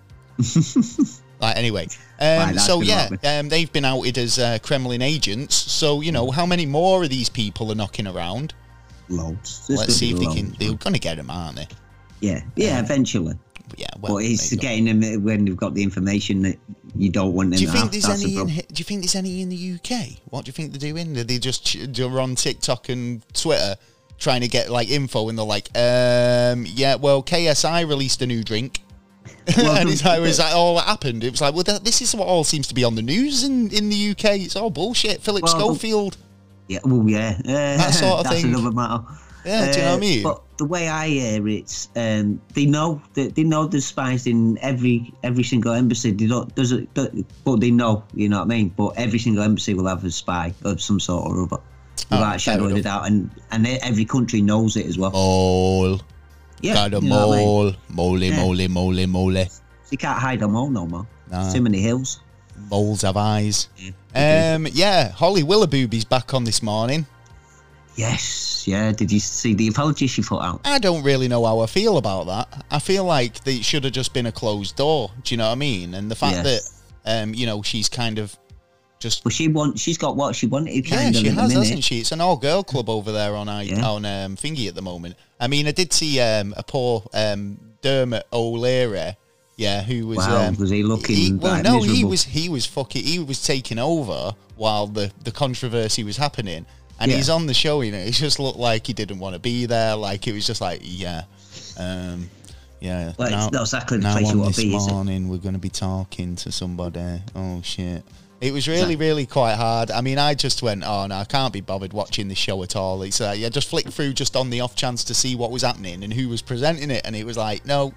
Like, anyway, Right, that's so gonna yeah, happen. they've been outed as Kremlin agents. So how many more of these people are knocking around? Loads. There's Let's see if gonna they be can. loads. They're gonna get them, aren't they? Yeah, eventually. But yeah, well, But it's there you go. getting them when they've got the information that you don't want them Do you to think have. there's That's the any? problem. Do you think there's any in the UK? What do you think they're doing? Are they just they're on TikTok and Twitter trying to get like info, and they're like, yeah, well, KSI released a new drink. Well, And it's like, was that all that happened? It was like, well, this is what all seems to be on the news in the UK. It's all bullshit. Philip Well, Schofield. Yeah, well, yeah. That sort of that's thing. another matter. Yeah, do you know what I mean? But the way I hear it, they know there's spies in every single embassy. They don't, but they know, you know what I mean. But every single embassy will have a spy of some sort or other, without a shadow of a doubt, and every country knows it as well. Mole. Yeah, Got a you know what I mean? mole. Moly, Yeah. moly, moly, moly. You can't hide them all no more. Nah. Too many hills. Moles have eyes. Yeah, Yeah, Holly Willoughby's back on this morning. Yes, yeah. Did you see the apology she put out? I don't really know how I feel about that. I feel like it should have just been a closed door. Do you know what I mean? And the fact Yes. that, she's kind of just... Well, she's got what she wanted. Yeah, Kind of she at the has, minute. hasn't she? It's an all-girl club over there on Yeah. Thingy at the moment. I mean, I did see a poor Dermot O'Leary, who was... Wow, was he looking like no, miserable? he was taking over while the controversy was happening. And Yeah. he's on the show, it just looked like he didn't want to be there. Like, it was just like, yeah. Well, it's now- not exactly the now place you on want to this be, is it? morning, we're going to be talking to somebody. Oh, shit. It was really, really quite hard. I mean, I just went, oh, no, I can't be bothered watching this show at all. It's I just flicked through just on the off chance to see what was happening and who was presenting it. And it was like, no,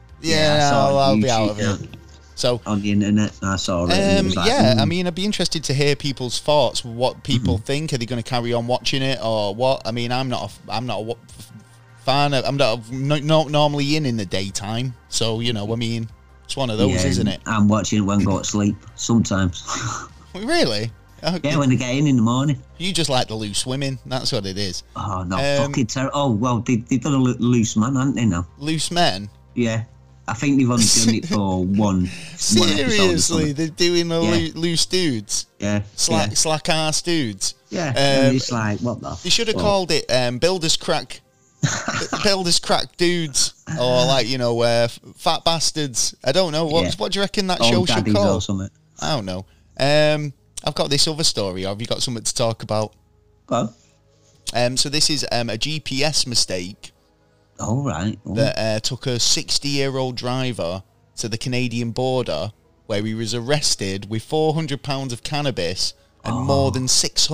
I saw it I'll on be out of YouTube, it. So, on the internet. I saw it. And it was like, I mean, I'd be interested to hear people's thoughts. What people think? Are they going to carry on watching it or what? I mean, I'm not a fan. I'm not normally in the daytime, so I mean, it's one of those, isn't it? I'm watching it when I go to sleep sometimes. Really? Okay. Yeah, when I get in the morning. You just like the loose women. That's what it is. Oh no, fucking terrible. Oh well, they've done a loose man, haven't they now? Loose men. Yeah, I think they've only done it for one. Seriously, they're doing the Yeah. loose dudes. Yeah, Slack ass dudes. yeah. And it's like what the? They should have fuck? called it Builders Crack. Builders Crack dudes, or like fat bastards. I don't know. What do you reckon that show Old should daddies call? or something. I don't know. I've got this other story. Have you got something to talk about? Go. So this is a GPS mistake All right. Oh. that took a 60-year-old driver to the Canadian border, where he was arrested with 400 pounds of cannabis and more than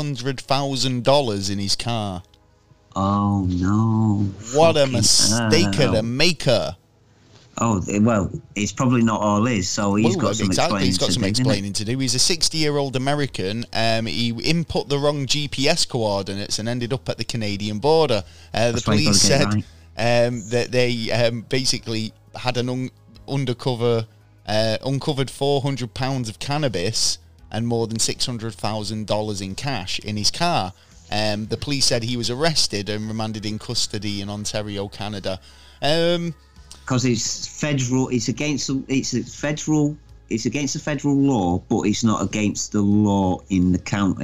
$600,000 in his car. Oh no! What a Fucking mistake hell. of the maker. Oh well, it's probably not all his. So he's Well, got some exactly. He's got some explaining explaining to do. He's a 60-year-old American. He input the wrong GPS coordinates and ended up at the Canadian border. The That's why you police gotta said get that they basically had an uncovered 400 pounds of cannabis and more than $600,000 in cash in his car. The police said he was arrested and remanded in custody in Ontario, Canada. because it's federal. It's against the federal law, but it's not against the law in the county.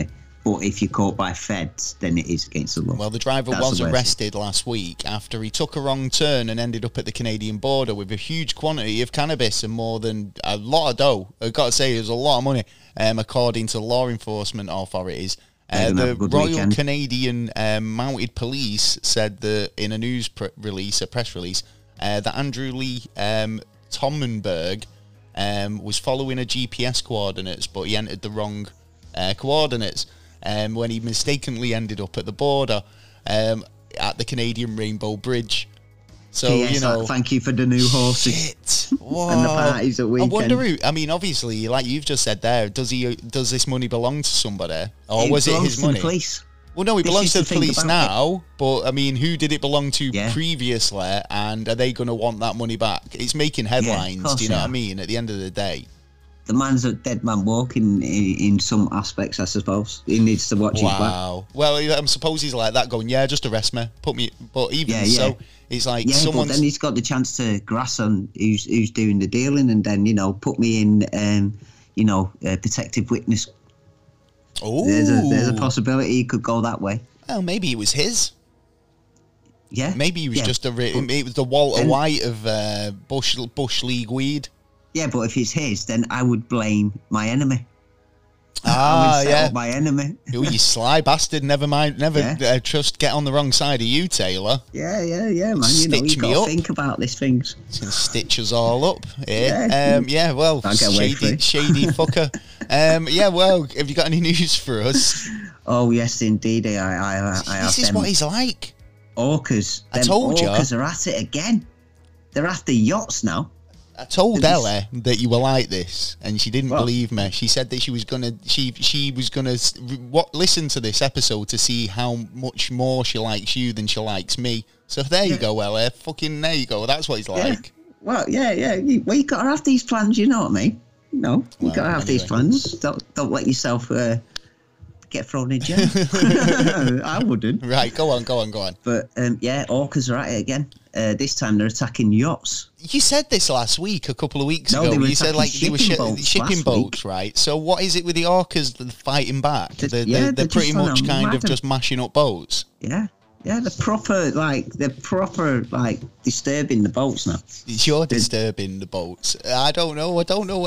But if you're caught by feds, then it is against the law. Well, the driver was arrested last week after he took a wrong turn and ended up at the Canadian border with a huge quantity of cannabis and more than a lot of dough. I've got to say, it was a lot of money, according to law enforcement authorities. The Royal weekend. Canadian Mounted Police said that in a news press release, that Andrew Lee Tomenberg was following a GPS coordinates, but he entered the wrong coordinates when he mistakenly ended up at the border at the Canadian Rainbow Bridge. So, P.S. Thank you for the new horses. Shit. And the parties at weekend. I wonder who, I mean, obviously, like you've just said there, does this money belong to somebody? Or was it his money? The police. Well, no, it belongs to the police now, it. But, I mean, who did it belong to previously, and are they going to want that money back? It's making headlines, do you know what I mean, at the end of the day? The man's a dead man walking in some aspects, I suppose. He needs to watch his back. Wow. Well, I suppose he's like that, going, yeah, just arrest me, put me... But even so, it's like someone's... but then he's got the chance to grass on who's doing the dealing, and then, put me in, a protective witness. Oh, there's a possibility he could go that way. Well, maybe it was his. Yeah. Maybe he was just it was the Walter White of Bush League weed. Yeah, but if it's his, then I would blame my enemy. Ah, I would set up my enemy. Oh, you sly bastard! Never mind. Get on the wrong side of you, Taylor. Yeah, man. Stitch you me got up. to think about these things. It's gonna stitch us all up. Well, shady fucker. Well, have you got any news for us? Oh yes, indeed. I have. This is what he's like. Orcas. I told you. Orcas are at it again. They're after yachts now. I told Ella that you were like this, and she didn't believe me. She said that she was gonna listen to this episode to see how much more she likes you than she likes me. So there you go, Ella. Fucking there you go. That's what he's like. Well, yeah. You got to have these plans. You know what I mean? No, you got to have these plans. Don't let yourself get thrown in jail. I wouldn't. Right, go on. But orcas are at it again. This time they're attacking yachts. You said this last week, a couple of weeks ago. You said like they were shipping boats, right? So what is it with the orcas that are fighting back? They're pretty much kind of just mashing up boats. Yeah, they're proper disturbing the boats now. You're disturbing the boats. I don't know.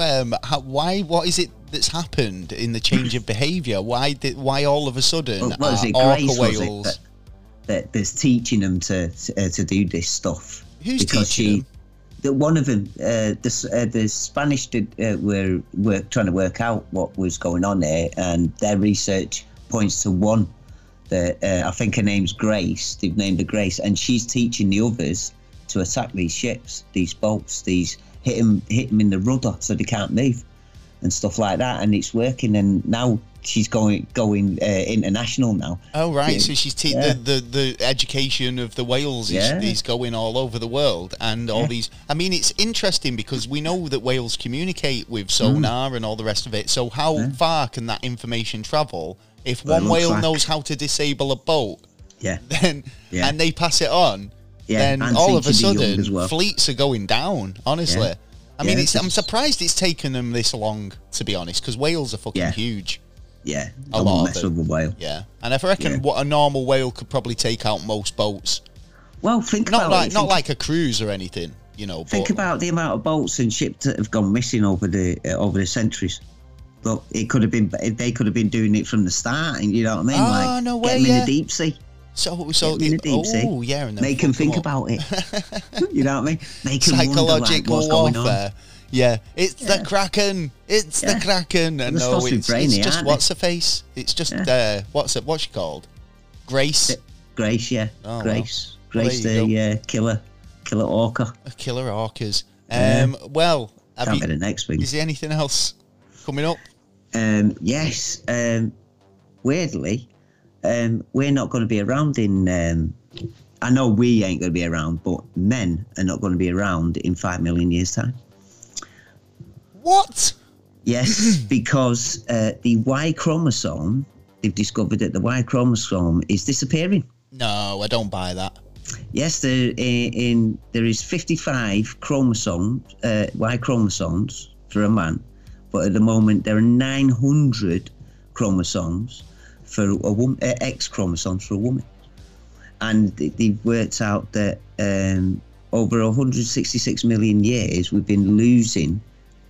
Why? What is it that's happened in the change of behaviour? Why all of a sudden orca whales? That's teaching them to do this stuff. Who's teaching them? One of them, the Spanish were trying to work out what was going on there, and their research points to one that I think her name's Grace. They've named her Grace, and she's teaching the others to attack these ships, these boats, hit them in the rudder so they can't move and stuff like that, and it's working. And now she's going international now. Oh right, yeah. So she's the education of the whales is going all over the world, and all these. I mean, it's interesting because we know that whales communicate with sonar and all the rest of it. So how far can that information travel? If one whale knows how to disable a boat, then and they pass it on, then all of a sudden fleets are going down. Honestly. I mean, I'm surprised it's taken them this long, to be honest, because whales are fucking huge. Yeah, a lot of them. With a whale. Yeah, and I reckon what a normal whale could probably take out most boats. Well, not like a cruise or anything, Think about the amount of boats and ships that have gone missing over the centuries. But they could have been doing it from the start, and you know what I mean? No way, get them in the deep sea. So in the deep sea. And make them think about it. You know what I mean? Make them psychological what's going on. Yeah, it's the Kraken. It's the Kraken. And no, it's just what's her face. It's just what's she called? Grace. Grace, yeah. Oh, Grace. Well. Grace, the killer orca. Killer orcas. Well, can't be the next week. Is there anything else coming up? Yes. Weirdly, we're not going to be around in. I know we ain't going to be around, but men are not going to be around in 5 million years' time. What? Yes, because the Y chromosome, they've discovered that the Y chromosome is disappearing. No, I don't buy that. Yes, there is 55 chromosomes, Y chromosomes for a man, but at the moment there are 900 chromosomes for a woman, X chromosomes for a woman, and they worked out that over 166 million years we've been losing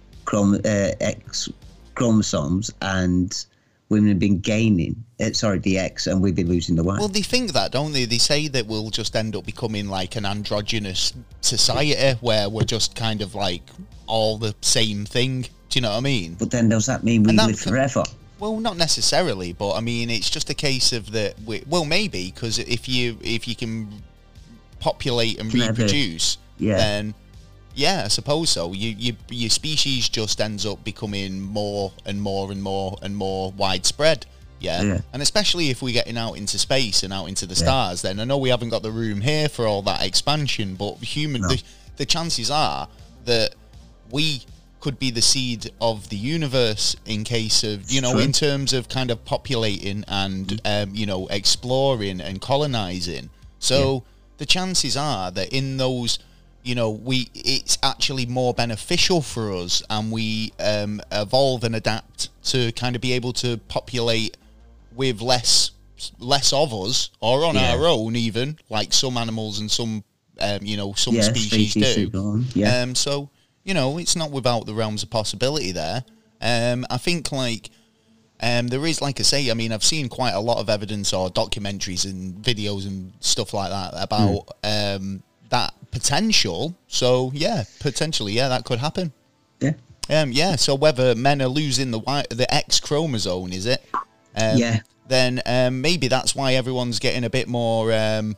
X chromosomes, and women have been gaining the X, and we've been losing the Y. Well, they think that, don't they? They say that we'll just end up becoming like an androgynous society where we're just kind of like all the same thing. Do you know what I mean? But then does that mean we live forever? Well, not necessarily, but I mean, it's just a case of that. Well, maybe, because if you can populate and reproduce, then yeah, I suppose so. Your species just ends up becoming more and more and more and more widespread. Yeah. And especially if we're getting out into space and out into the stars, then I know we haven't got the room here for all that expansion, but the chances are that we could be the seed of the universe in case of, in terms of kind of populating and, exploring and colonizing. So the chances are that in those, it's actually more beneficial for us, and we evolve and adapt to kind of be able to populate with less of us, or on our own even, like some animals and some, some species do. So, it's not without the realms of possibility there. I think, there is, like I say, I mean, I've seen quite a lot of evidence or documentaries and videos and stuff like that about that potential. So, potentially, that could happen. So whether men are losing the X chromosome, is it? Then maybe that's why everyone's getting a bit more,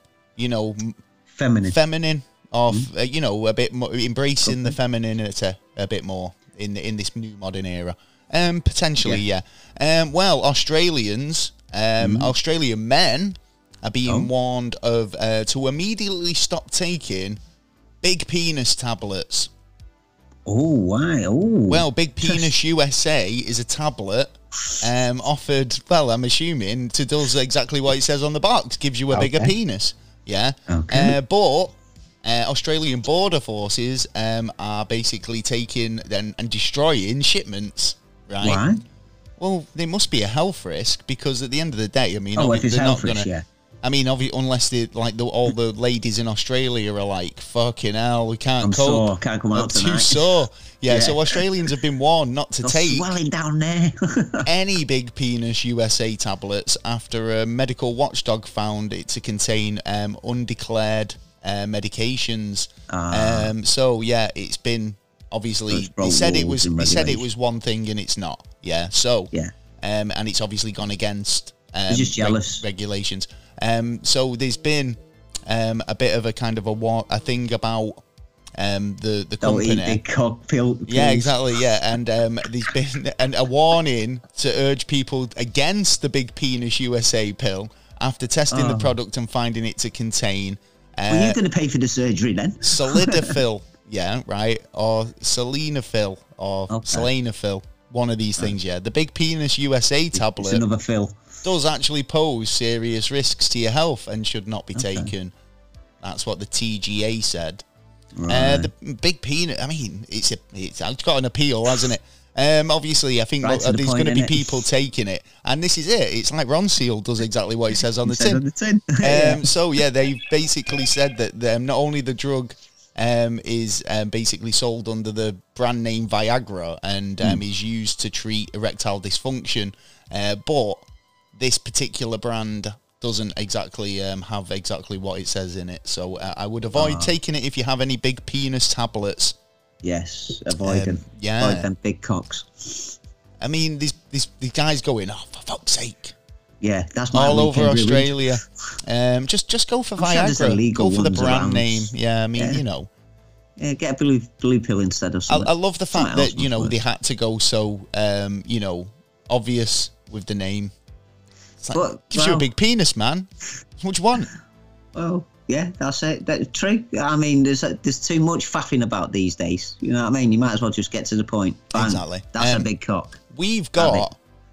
feminine. Of a bit more embracing the femininity a bit more in this new modern era, potentially, well, Australian men are being warned of to immediately stop taking big penis tablets. Oh, why? Oh, well, Big Penis USA is a tablet offered. Well, I'm assuming does exactly what it says on the box. Gives you a bigger penis. But Australian border forces are basically taking and destroying shipments, right? Why? Well, there must be a health risk, because at the end of the day, I mean, if it's they're health not risk, gonna. I mean, unless they all the ladies in Australia are like, fucking hell, we can't I'm cope. sore, can't come out tonight. Too sore. So Australians have been warned not to take swelling down there. any Big Penis USA tablets after a medical watchdog found it to contain undeclared medications. It's been obviously they said it was one thing and it's not. And it's obviously gone against just jealous regulations. So there's been a bit of a kind of a thing about the company. Don't eat big cock pills. Yeah, exactly. Yeah, and there's been a warning to urge people against the Big Penis USA pill after testing the product and finding it to contain. Well, you're going to pay for the surgery then. Sildenafil, or Selenafil, or Selenafil. One of these things, The Big Penis USA tablet. It's another fill. Does actually pose serious risks to your health and should not be taken. That's what the TGA said. Right. The Big Penis, I mean, it's got an appeal, hasn't it? Obviously, I think there's going to be people taking it, and this is it. It's like Ron Seal does exactly what he says on the tin. They basically said that not only the drug is basically sold under the brand name Viagra and is used to treat erectile dysfunction, but this particular brand doesn't exactly have exactly what it says in it. So I would avoid taking it if you have any Big Penis tablets. Yes, avoid them. Avoid them big cocks. I mean, these guys going, for fuck's sake. Yeah, that's my all over Australia. Just go for Viagra. Go for the brand name. Yeah, I mean, Yeah, get a blue pill instead of something. I love the fact that, they had to go so, obvious with the name. It's like, gives you a big penis, man. What do you want? Well, yeah, that's it. That's true. I mean, there's too much faffing about these days. You know what I mean? You might as well just get to the point. Bang. Exactly. That's a big cock. We've got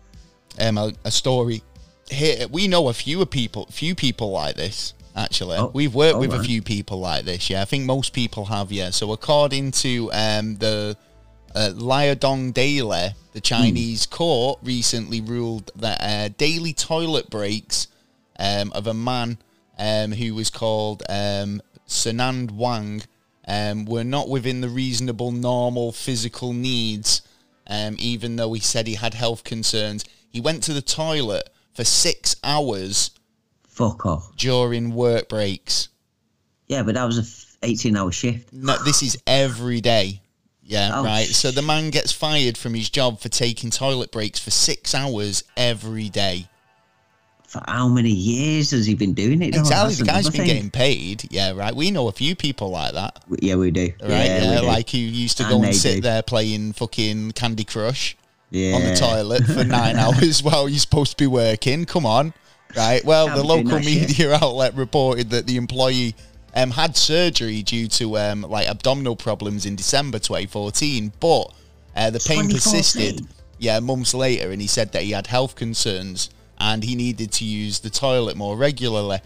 a story here. We know a few people like this. Actually, we've worked with a few people like this. Yeah, I think most people have. Yeah. So according to Liaodong Daily, the Chinese court recently ruled that daily toilet breaks of a man who was called Sunand Wang were not within the reasonable, normal physical needs, even though he said he had health concerns. He went to the toilet for 6 hours. Fuck off. During work breaks. Yeah, but that was a 18-hour shift. No, this is every day. Yeah, Oh, right. So the man gets fired from his job for taking toilet breaks for 6 hours every day. For how many years has he been doing it? Exactly. The guy's been getting paid. Yeah, right. We know a few people like that. Yeah, we do. Right, yeah, we do. like who used to go and sit there playing fucking Candy Crush on the toilet for 9 hours while you're supposed to be working. Come on. Right. Well, the local media outlet reported that the employee had surgery due to like abdominal problems in December 2014, but the pain persisted. Yeah, months later, and he said that he had health concerns and he needed to use the toilet more regularly.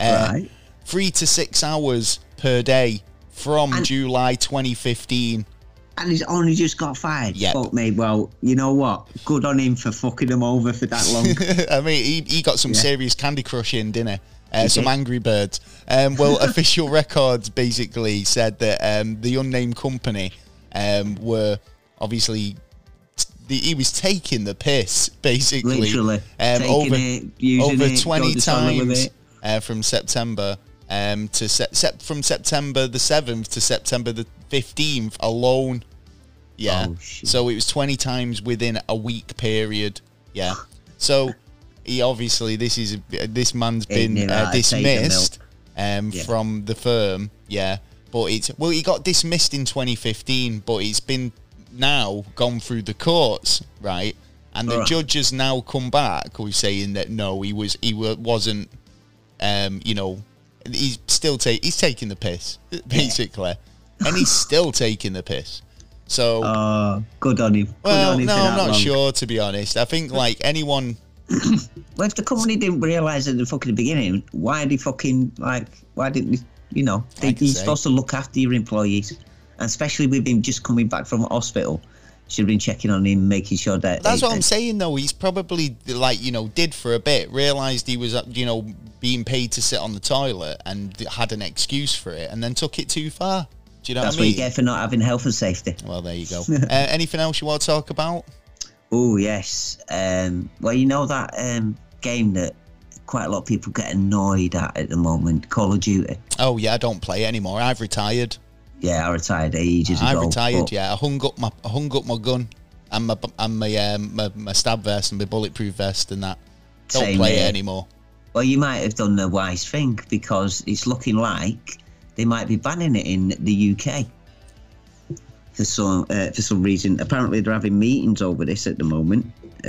3 to 6 hours per day from July 2015. And he's only just got fired. Yeah. Fuck me. Well, you know what? Good on him for fucking him over for that long. I mean, he got some serious Candy Crush in, didn't he? Some Angry Birds. Well, official records basically said that the unnamed company were obviously... he was taking the piss, basically. Literally. Over 20 times from September from September the 7th to September the 15th alone. Yeah. Oh, shit. So it was 20 times within a week period. Yeah. So he obviously, this man's been dismissed from the firm. Yeah. But he got dismissed in 2015, but it's been now gone through the courts, right? And the judge has now come back who's saying that no, he wasn't he's still he's taking the piss, basically. And he's still taking the piss. So good on him. Well, no, I'm not sure, to be honest. I think like anyone. Well, if the company didn't realise at the fucking beginning, why didn't they, you're supposed to look after your employees, and especially with him just coming back from hospital. Should have been checking on him, making sure that... That's what I'm saying, though. He's probably, did for a bit, realised he was, being paid to sit on the toilet and had an excuse for it, and then took it too far. Do you know what I mean? That's what you get for not having health and safety. Well, there you go. Anything else you want to talk about? Oh, yes. Well, you know that game that quite a lot of people get annoyed at the moment, Call of Duty? Oh, yeah, I don't play it anymore. I've retired. Yeah, I retired ages ago. I retired, yeah. I hung up my gun and my stab vest and my bulletproof vest and that. Don't play it anymore. Well, you might have done the wise thing, because it's looking like they might be banning it in the UK for some reason. Apparently, they're having meetings over this at the moment.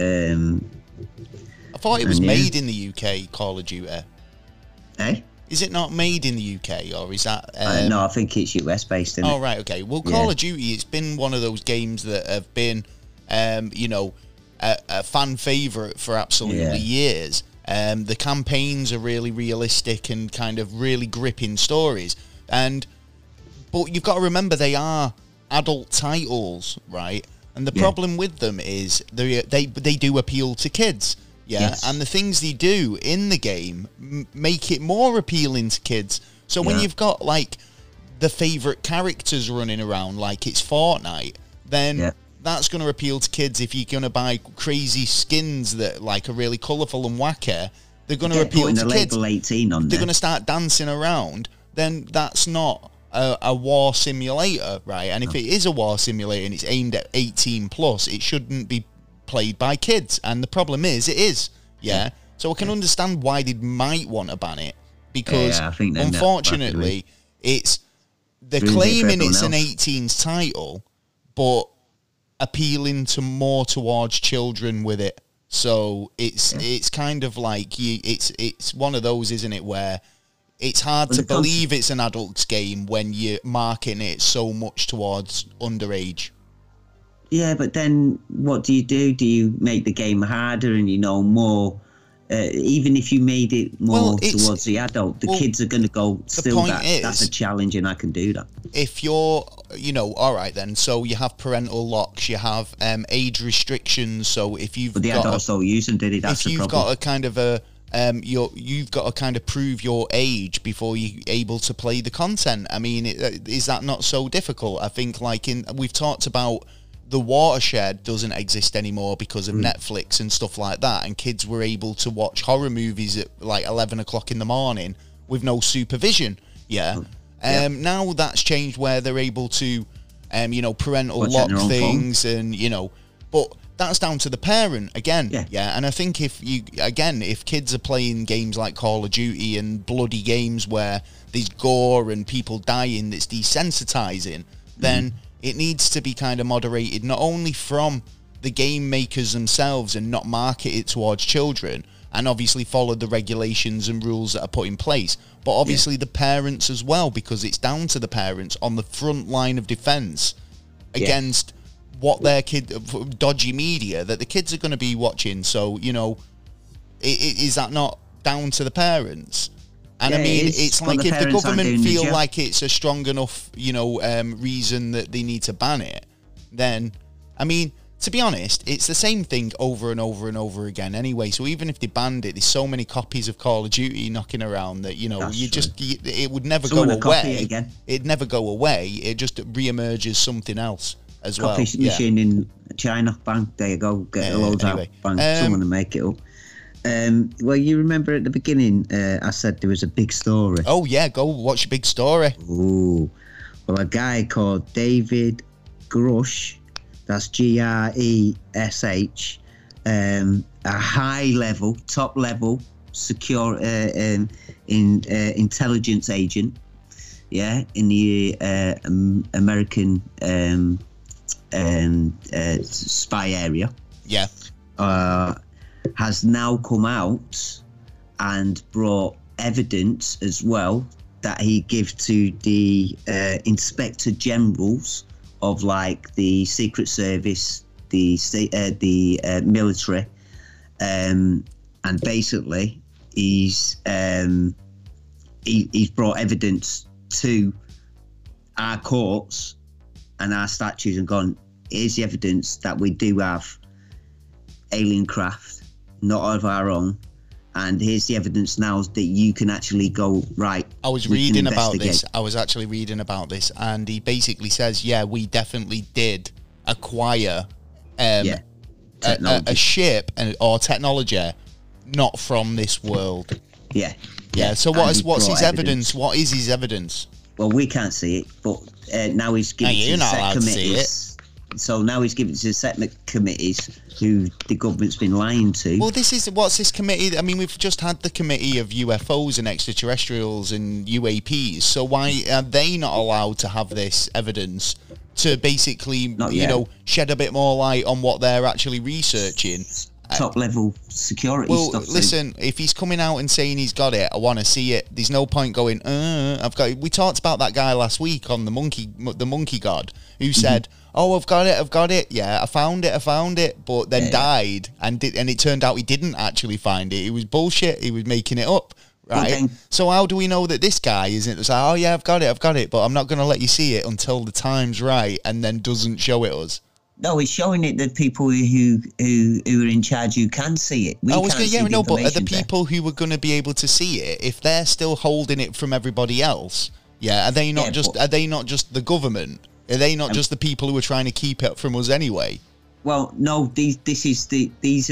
I thought it was made in the UK, Call of Duty. Eh? Is it not made in the UK, or is that... no, I think it's US based, isn't it? Oh, right, okay. Well, Call of Duty, it's been one of those games that have been, a fan favourite for absolutely years. The campaigns are really realistic and kind of really gripping stories. But you've got to remember, they are adult titles, right? And the problem with them is they do appeal to kids. Yeah, yes. And the things they do in the game make it more appealing to kids. So when you've got, like, the favourite characters running around, like it's Fortnite, then that's going to appeal to kids. If you're going to buy crazy skins that, like, are really colourful and wacky, they're going to appeal to kids. Label 18 on they're going to start dancing around, then that's not a war simulator, right? And if it is a war simulator and it's aimed at 18 plus, it shouldn't be played by kids, and the problem is it is. So I can understand why they might want to ban it, because unfortunately they're claiming it's an 18s title but appealing to more towards children with it. So it's kind of like it's one of those, isn't it, where it's hard to believe it's an adult's game when you're marketing it so much towards underage. Yeah, but then what do? Do you make the game harder and, more even if you made it more Well, towards the adult, the kids are going to go, still, that's a challenge and I can do that. If you're, all right then, so you have parental locks, you have age restrictions, so if you've But the got... adults don't use them, did he? That's if the you've problem. got a kind of a... you've got to kind of prove your age before you're able to play the content. I mean, is that not so difficult? I think, we've talked about the watershed doesn't exist anymore because of Netflix and stuff like that, and kids were able to watch horror movies at like 11 o'clock in the morning with no supervision. Now that's changed where they're able to parental lock things phone. And but that's down to the parent again. And I think if kids are playing games like Call of Duty and bloody games where there's gore and people dying that's desensitizing, then it needs to be kind of moderated, not only from the game makers themselves and not market it towards children, and obviously follow the regulations and rules that are put in place, but obviously the parents as well, because it's down to the parents on the front line of defense against what their dodgy media that the kids are going to be watching. So, is that not down to the parents? And I mean, it's like if the government feel like it's a strong enough, reason that they need to ban it, then, I mean, to be honest, it's the same thing over and over and over again anyway. So even if they banned it, there's so many copies of Call of Duty knocking around that, it would never go away. It'd never go away. It just re-emerges something else as well. Copy machine in China, bang, there you go, get the loads out, bang, someone to make it up. Well, you remember at the beginning, I said there was a big story. Oh, yeah, go watch a big story. Ooh. Well, a guy called David Grush, that's Gresh, a high-level, top-level secure intelligence agent, in the American spy area. Has now come out and brought evidence as well that he gives to the inspector generals of like the Secret Service, the military, and basically he's brought evidence to our courts and our statutes and gone, here's the evidence that we do have alien craft, not of our own, and here's the evidence now that you can actually go, right. I was reading about this. I was actually reading about this, and he basically says, we definitely did acquire a ship or technology not from this world. So what's his evidence? What is his evidence? Well, we can't see it, but now he's giving it to set committees. So now he's giving it to set committees who the government's been lying to. Well, what's this committee? I mean, we've just had the committee of UFOs and extraterrestrials and UAPs. So why are they not allowed to have this evidence to basically, shed a bit more light on what they're actually researching? Top level security stuff. Well, listen, if he's coming out and saying he's got it, I want to see it. There's no point going, I've got it. We talked about that guy last week on the monkey god who said, I've got it. Yeah, I found it, but then died, and it turned out he didn't actually find it. It was bullshit. He was making it up, right? So how do we know that this guy isn't just like, I've got it, but I'm not going to let you see it until the time's right, and then doesn't show it us? No, he's showing it to people who are in charge who can see it. But are the people who were going to be able to see it, if they're still holding it from everybody else, are they not just the government? Are they not just the people who are trying to keep it from us anyway? Well, no. These are the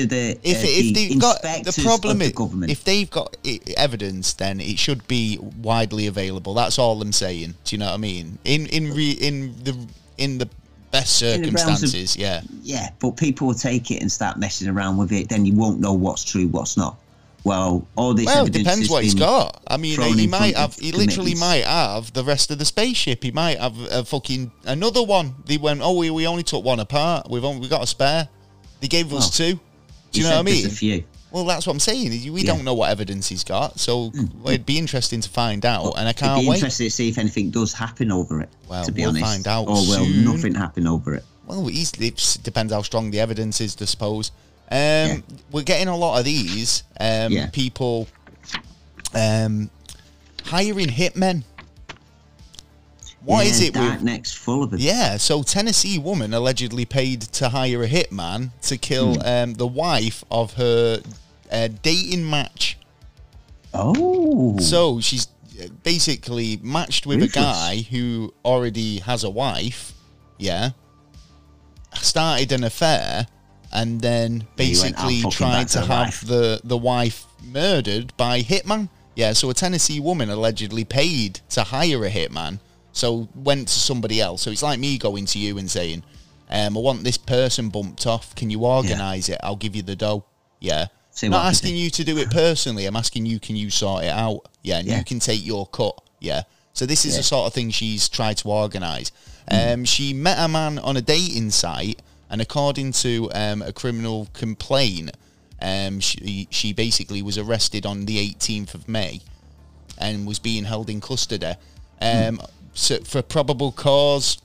the problem of is the government. If they've got evidence, then it should be widely available. That's all I'm saying. Do you know what I mean? In the best circumstances, Yeah, but people will take it and start messing around with it. Then you won't know what's true, what's not. Well, all this evidence. Well, it depends what he's got. I mean, he literally might have the rest of the spaceship. He might have a fucking another one. They went, we only took one apart. We got a spare. They gave us two. Do you know what I mean? There's a few. Well, that's what I'm saying. We don't know what evidence he's got, so it'd be interesting to find out, and I can't wait. It'd be interesting to see if anything does happen over it, to be honest. We'll find out Or will soon. nothing happen over it? Well, it depends how strong the evidence is, I suppose. We're getting a lot of these people hiring hitmen. What is it? Darknet's full of them. Yeah, so Tennessee woman allegedly paid to hire a hitman to kill the wife of her dating match. Oh. So she's basically matched with a guy who already has a wife, started an affair, and then basically tried to have the wife murdered by hitman. Yeah, so a Tennessee woman allegedly paid to hire a hitman, so went to somebody else. So it's like me going to you and saying, I want this person bumped off. Can you organise it? I'll give you the dough. Yeah. Not asking you to do it personally. I'm asking you, can you sort it out? Yeah, and you can take your cut. Yeah. So this is the sort of thing she's tried to organise. She met a man on a dating site, and according to a criminal complaint, she basically was arrested on the 18th of May and was being held in custody for probable cause.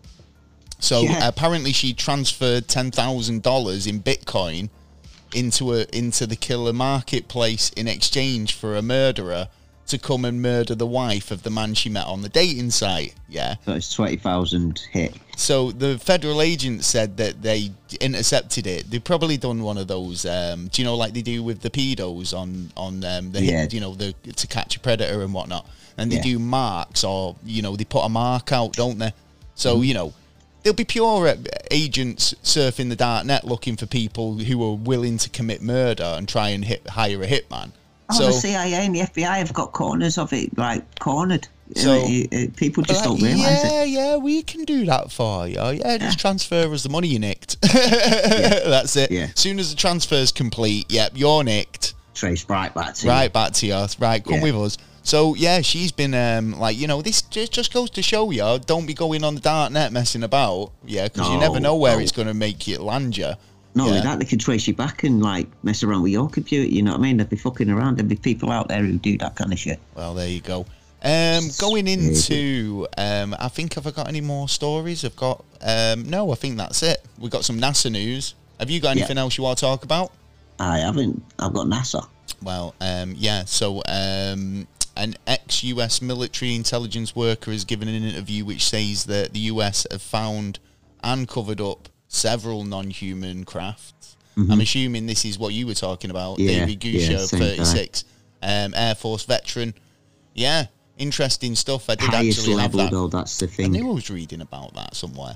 So apparently she transferred $10,000 in Bitcoin into the killer marketplace in exchange for a murderer to come and murder the wife of the man she met on the dating site. Yeah. So it's 20,000 hit. So the federal agents said that they intercepted it. They've probably done one of those, do you know, like they do with the pedos on the hit, you know, to catch a predator and whatnot. And they do marks, or, you know, they put a mark out, don't they? So, you know, there'll be pure agents surfing the dark net looking for people who are willing to commit murder and try and hire a hitman. Oh, the CIA and the FBI have got corners of it, like, cornered. So people just don't realise it. Yeah, we can do that for you. Yeah, just transfer us the money you nicked. That's it. Yeah. As soon as the transfer's complete, you're nicked. Trace right back to you. Right back to you. Right, come with us. So, yeah, she's been, like, you know, this just goes to show you, don't be going on the dark net messing about, because you never know where it's going to make you land you. Not only that, they can trace you back and, like, mess around with your computer, you know what I mean? They'd be fucking around. There'd be people out there who do that kind of shit. Well, there you go. Going into, I think, have I got any more stories? I've got, no, I think that's it. We've got some NASA news. Have you got anything else you want to talk about? I haven't. I've got NASA. Well, so, an ex-US military intelligence worker has given an interview which says that the US have found and covered up several non-human crafts. I'm assuming this is what you were talking about, David Gusha, 36, Air Force veteran. Yeah, interesting stuff. I did actually have that. Though, that's the thing. I knew I was reading about that somewhere.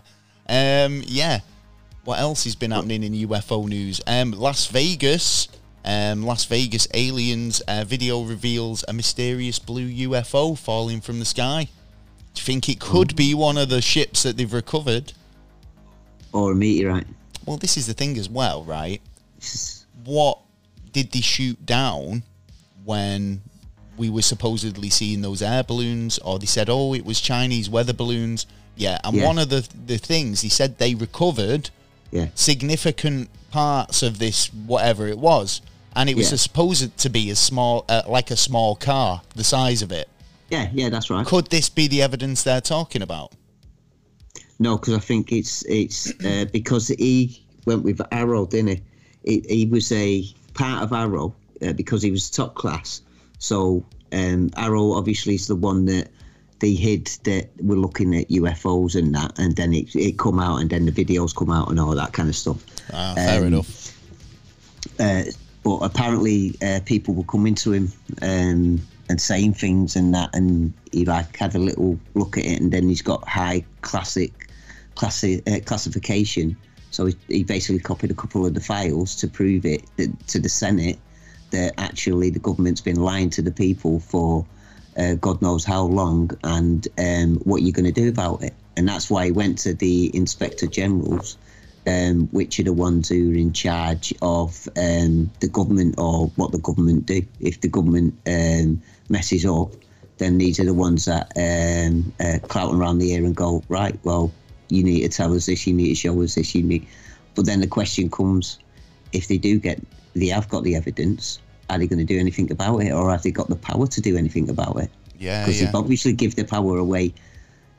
What else has been happening in UFO news? Las Vegas aliens video reveals a mysterious blue UFO falling from the sky. Do you think it could be one of the ships that they've recovered? Or a meteorite? Well, this is the thing as well, right? What did they shoot down when we were supposedly seeing those air balloons? Or they said, it was Chinese weather balloons. One of the things, he said they recovered significant parts of this, whatever it was. And it was supposed to be as small, like a small car, the size of it. Yeah, that's right. Could this be the evidence they're talking about? No, because I think it's because he went with Arrow, didn't he? He was a part of Arrow because he was top class. So Arrow obviously is the one that they hid that we're looking at UFOs and that, and then it come out, and then the videos come out and all that kind of stuff. Fair enough. But apparently people were coming to him and saying things and that, and he like had a little look at it, and then he's got high classification. So he basically copied a couple of the files to prove it to the Senate that actually the government's been lying to the people for God knows how long, and what you're going to do about it. And that's why he went to the Inspector Generals, which are the ones who are in charge of the government, or what the government do. If the government messes up, then these are the ones that clouting around the ear and go, right, well, you need to tell us this, you need to show us this, you need. But then the question comes, if they have got the evidence, are they going to do anything about it, or have they got the power to do anything about it? Yeah, because they've obviously give the power away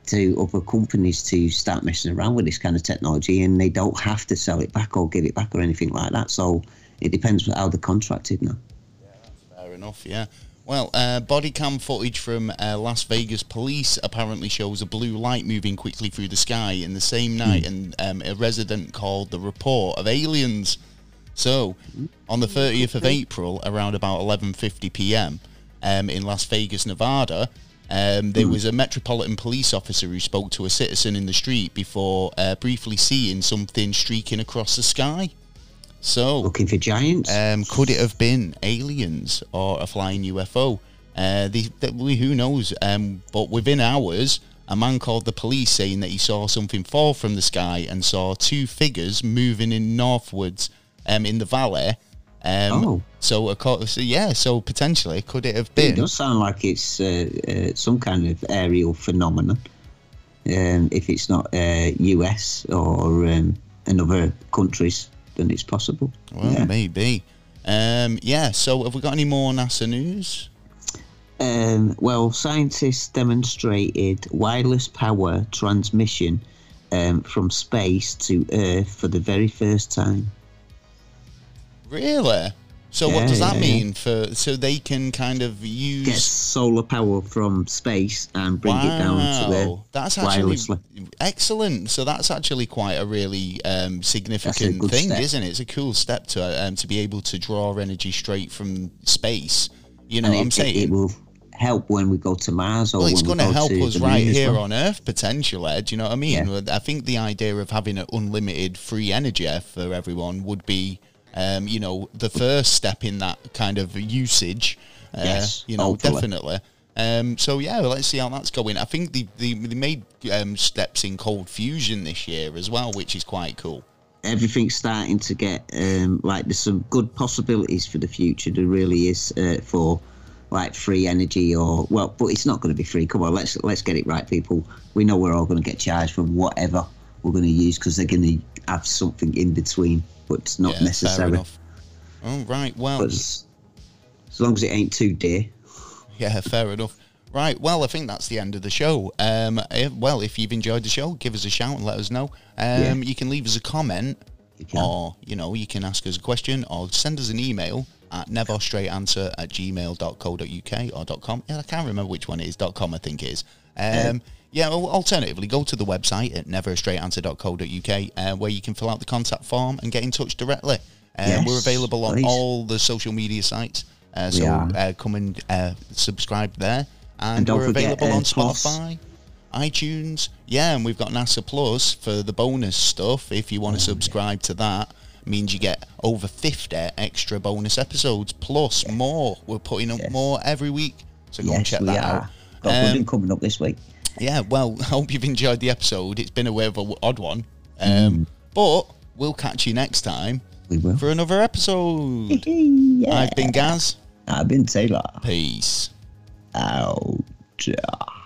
to other companies to start messing around with this kind of technology, and they don't have to sell it back or give it back or anything like that. So it depends how they're contracted now. Yeah, that's fair enough, yeah. Well, body cam footage from Las Vegas police apparently shows a blue light moving quickly through the sky in the same night, and a resident called the report of aliens. So, on the 30th of April, around about 11:50 p.m., in Las Vegas, Nevada, there was a Metropolitan Police officer who spoke to a citizen in the street before briefly seeing something streaking across the sky. So, looking for giants? Could it have been aliens or a flying UFO? Who knows? But within hours, a man called the police saying that he saw something fall from the sky and saw two figures moving in northwards in the valley. So potentially, could it have been? It does sound like it's some kind of aerial phenomenon. If it's not US or another countries, then it's possible. Well, maybe. So have we got any more NASA news? Well, scientists demonstrated wireless power transmission from space to Earth for the very first time. Really? So what does that mean? So they can kind of use... Get solar power from space and bring it down to Earth. That's actually excellent. So that's actually quite a really significant thing, isn't it? It's a cool step to be able to draw energy straight from space. You know what I'm saying? It will help when we go to Mars. Well, it's going to help us right here on Earth, potentially. Do you know what I mean? Yeah. I think the idea of having an unlimited free energy for everyone would be... the first step in that kind of usage, definitely. Let's see how that's going. I think they made steps in cold fusion this year as well, which is quite cool. Everything's starting to get there's some good possibilities for the future. There really is for like free energy but it's not going to be free. Come on, let's get it right, people. We know we're all going to get charged for whatever we're going to use because they're going to have something in between. But it's not necessary. Fair enough. Oh, right, well... But as long as it ain't too dear. Yeah, fair enough. Right, well, I think that's the end of the show. If you've enjoyed the show, give us a shout and let us know. You can leave us a comment, or, you can ask us a question, or send us an email at neverstraightanswer@gmail.co.uk or .com. Yeah, I can't remember which one it is. .com, I think it is. Alternatively, go to the website at neverstraightanswer.co.uk where you can fill out the contact form and get in touch directly. We're available on all the social media sites, come and subscribe there. And we're available on Spotify, iTunes, and we've got NASA Plus for the bonus stuff. If you want to subscribe to that, it means you get over 50 extra bonus episodes, plus more. We're putting up more every week, so go and check that out. Got one coming up this week. Yeah, well, I hope you've enjoyed the episode. It's been a bit of an odd one. But we'll catch you next time for another episode. I've been Gaz. I've been Taylor. Peace. Out.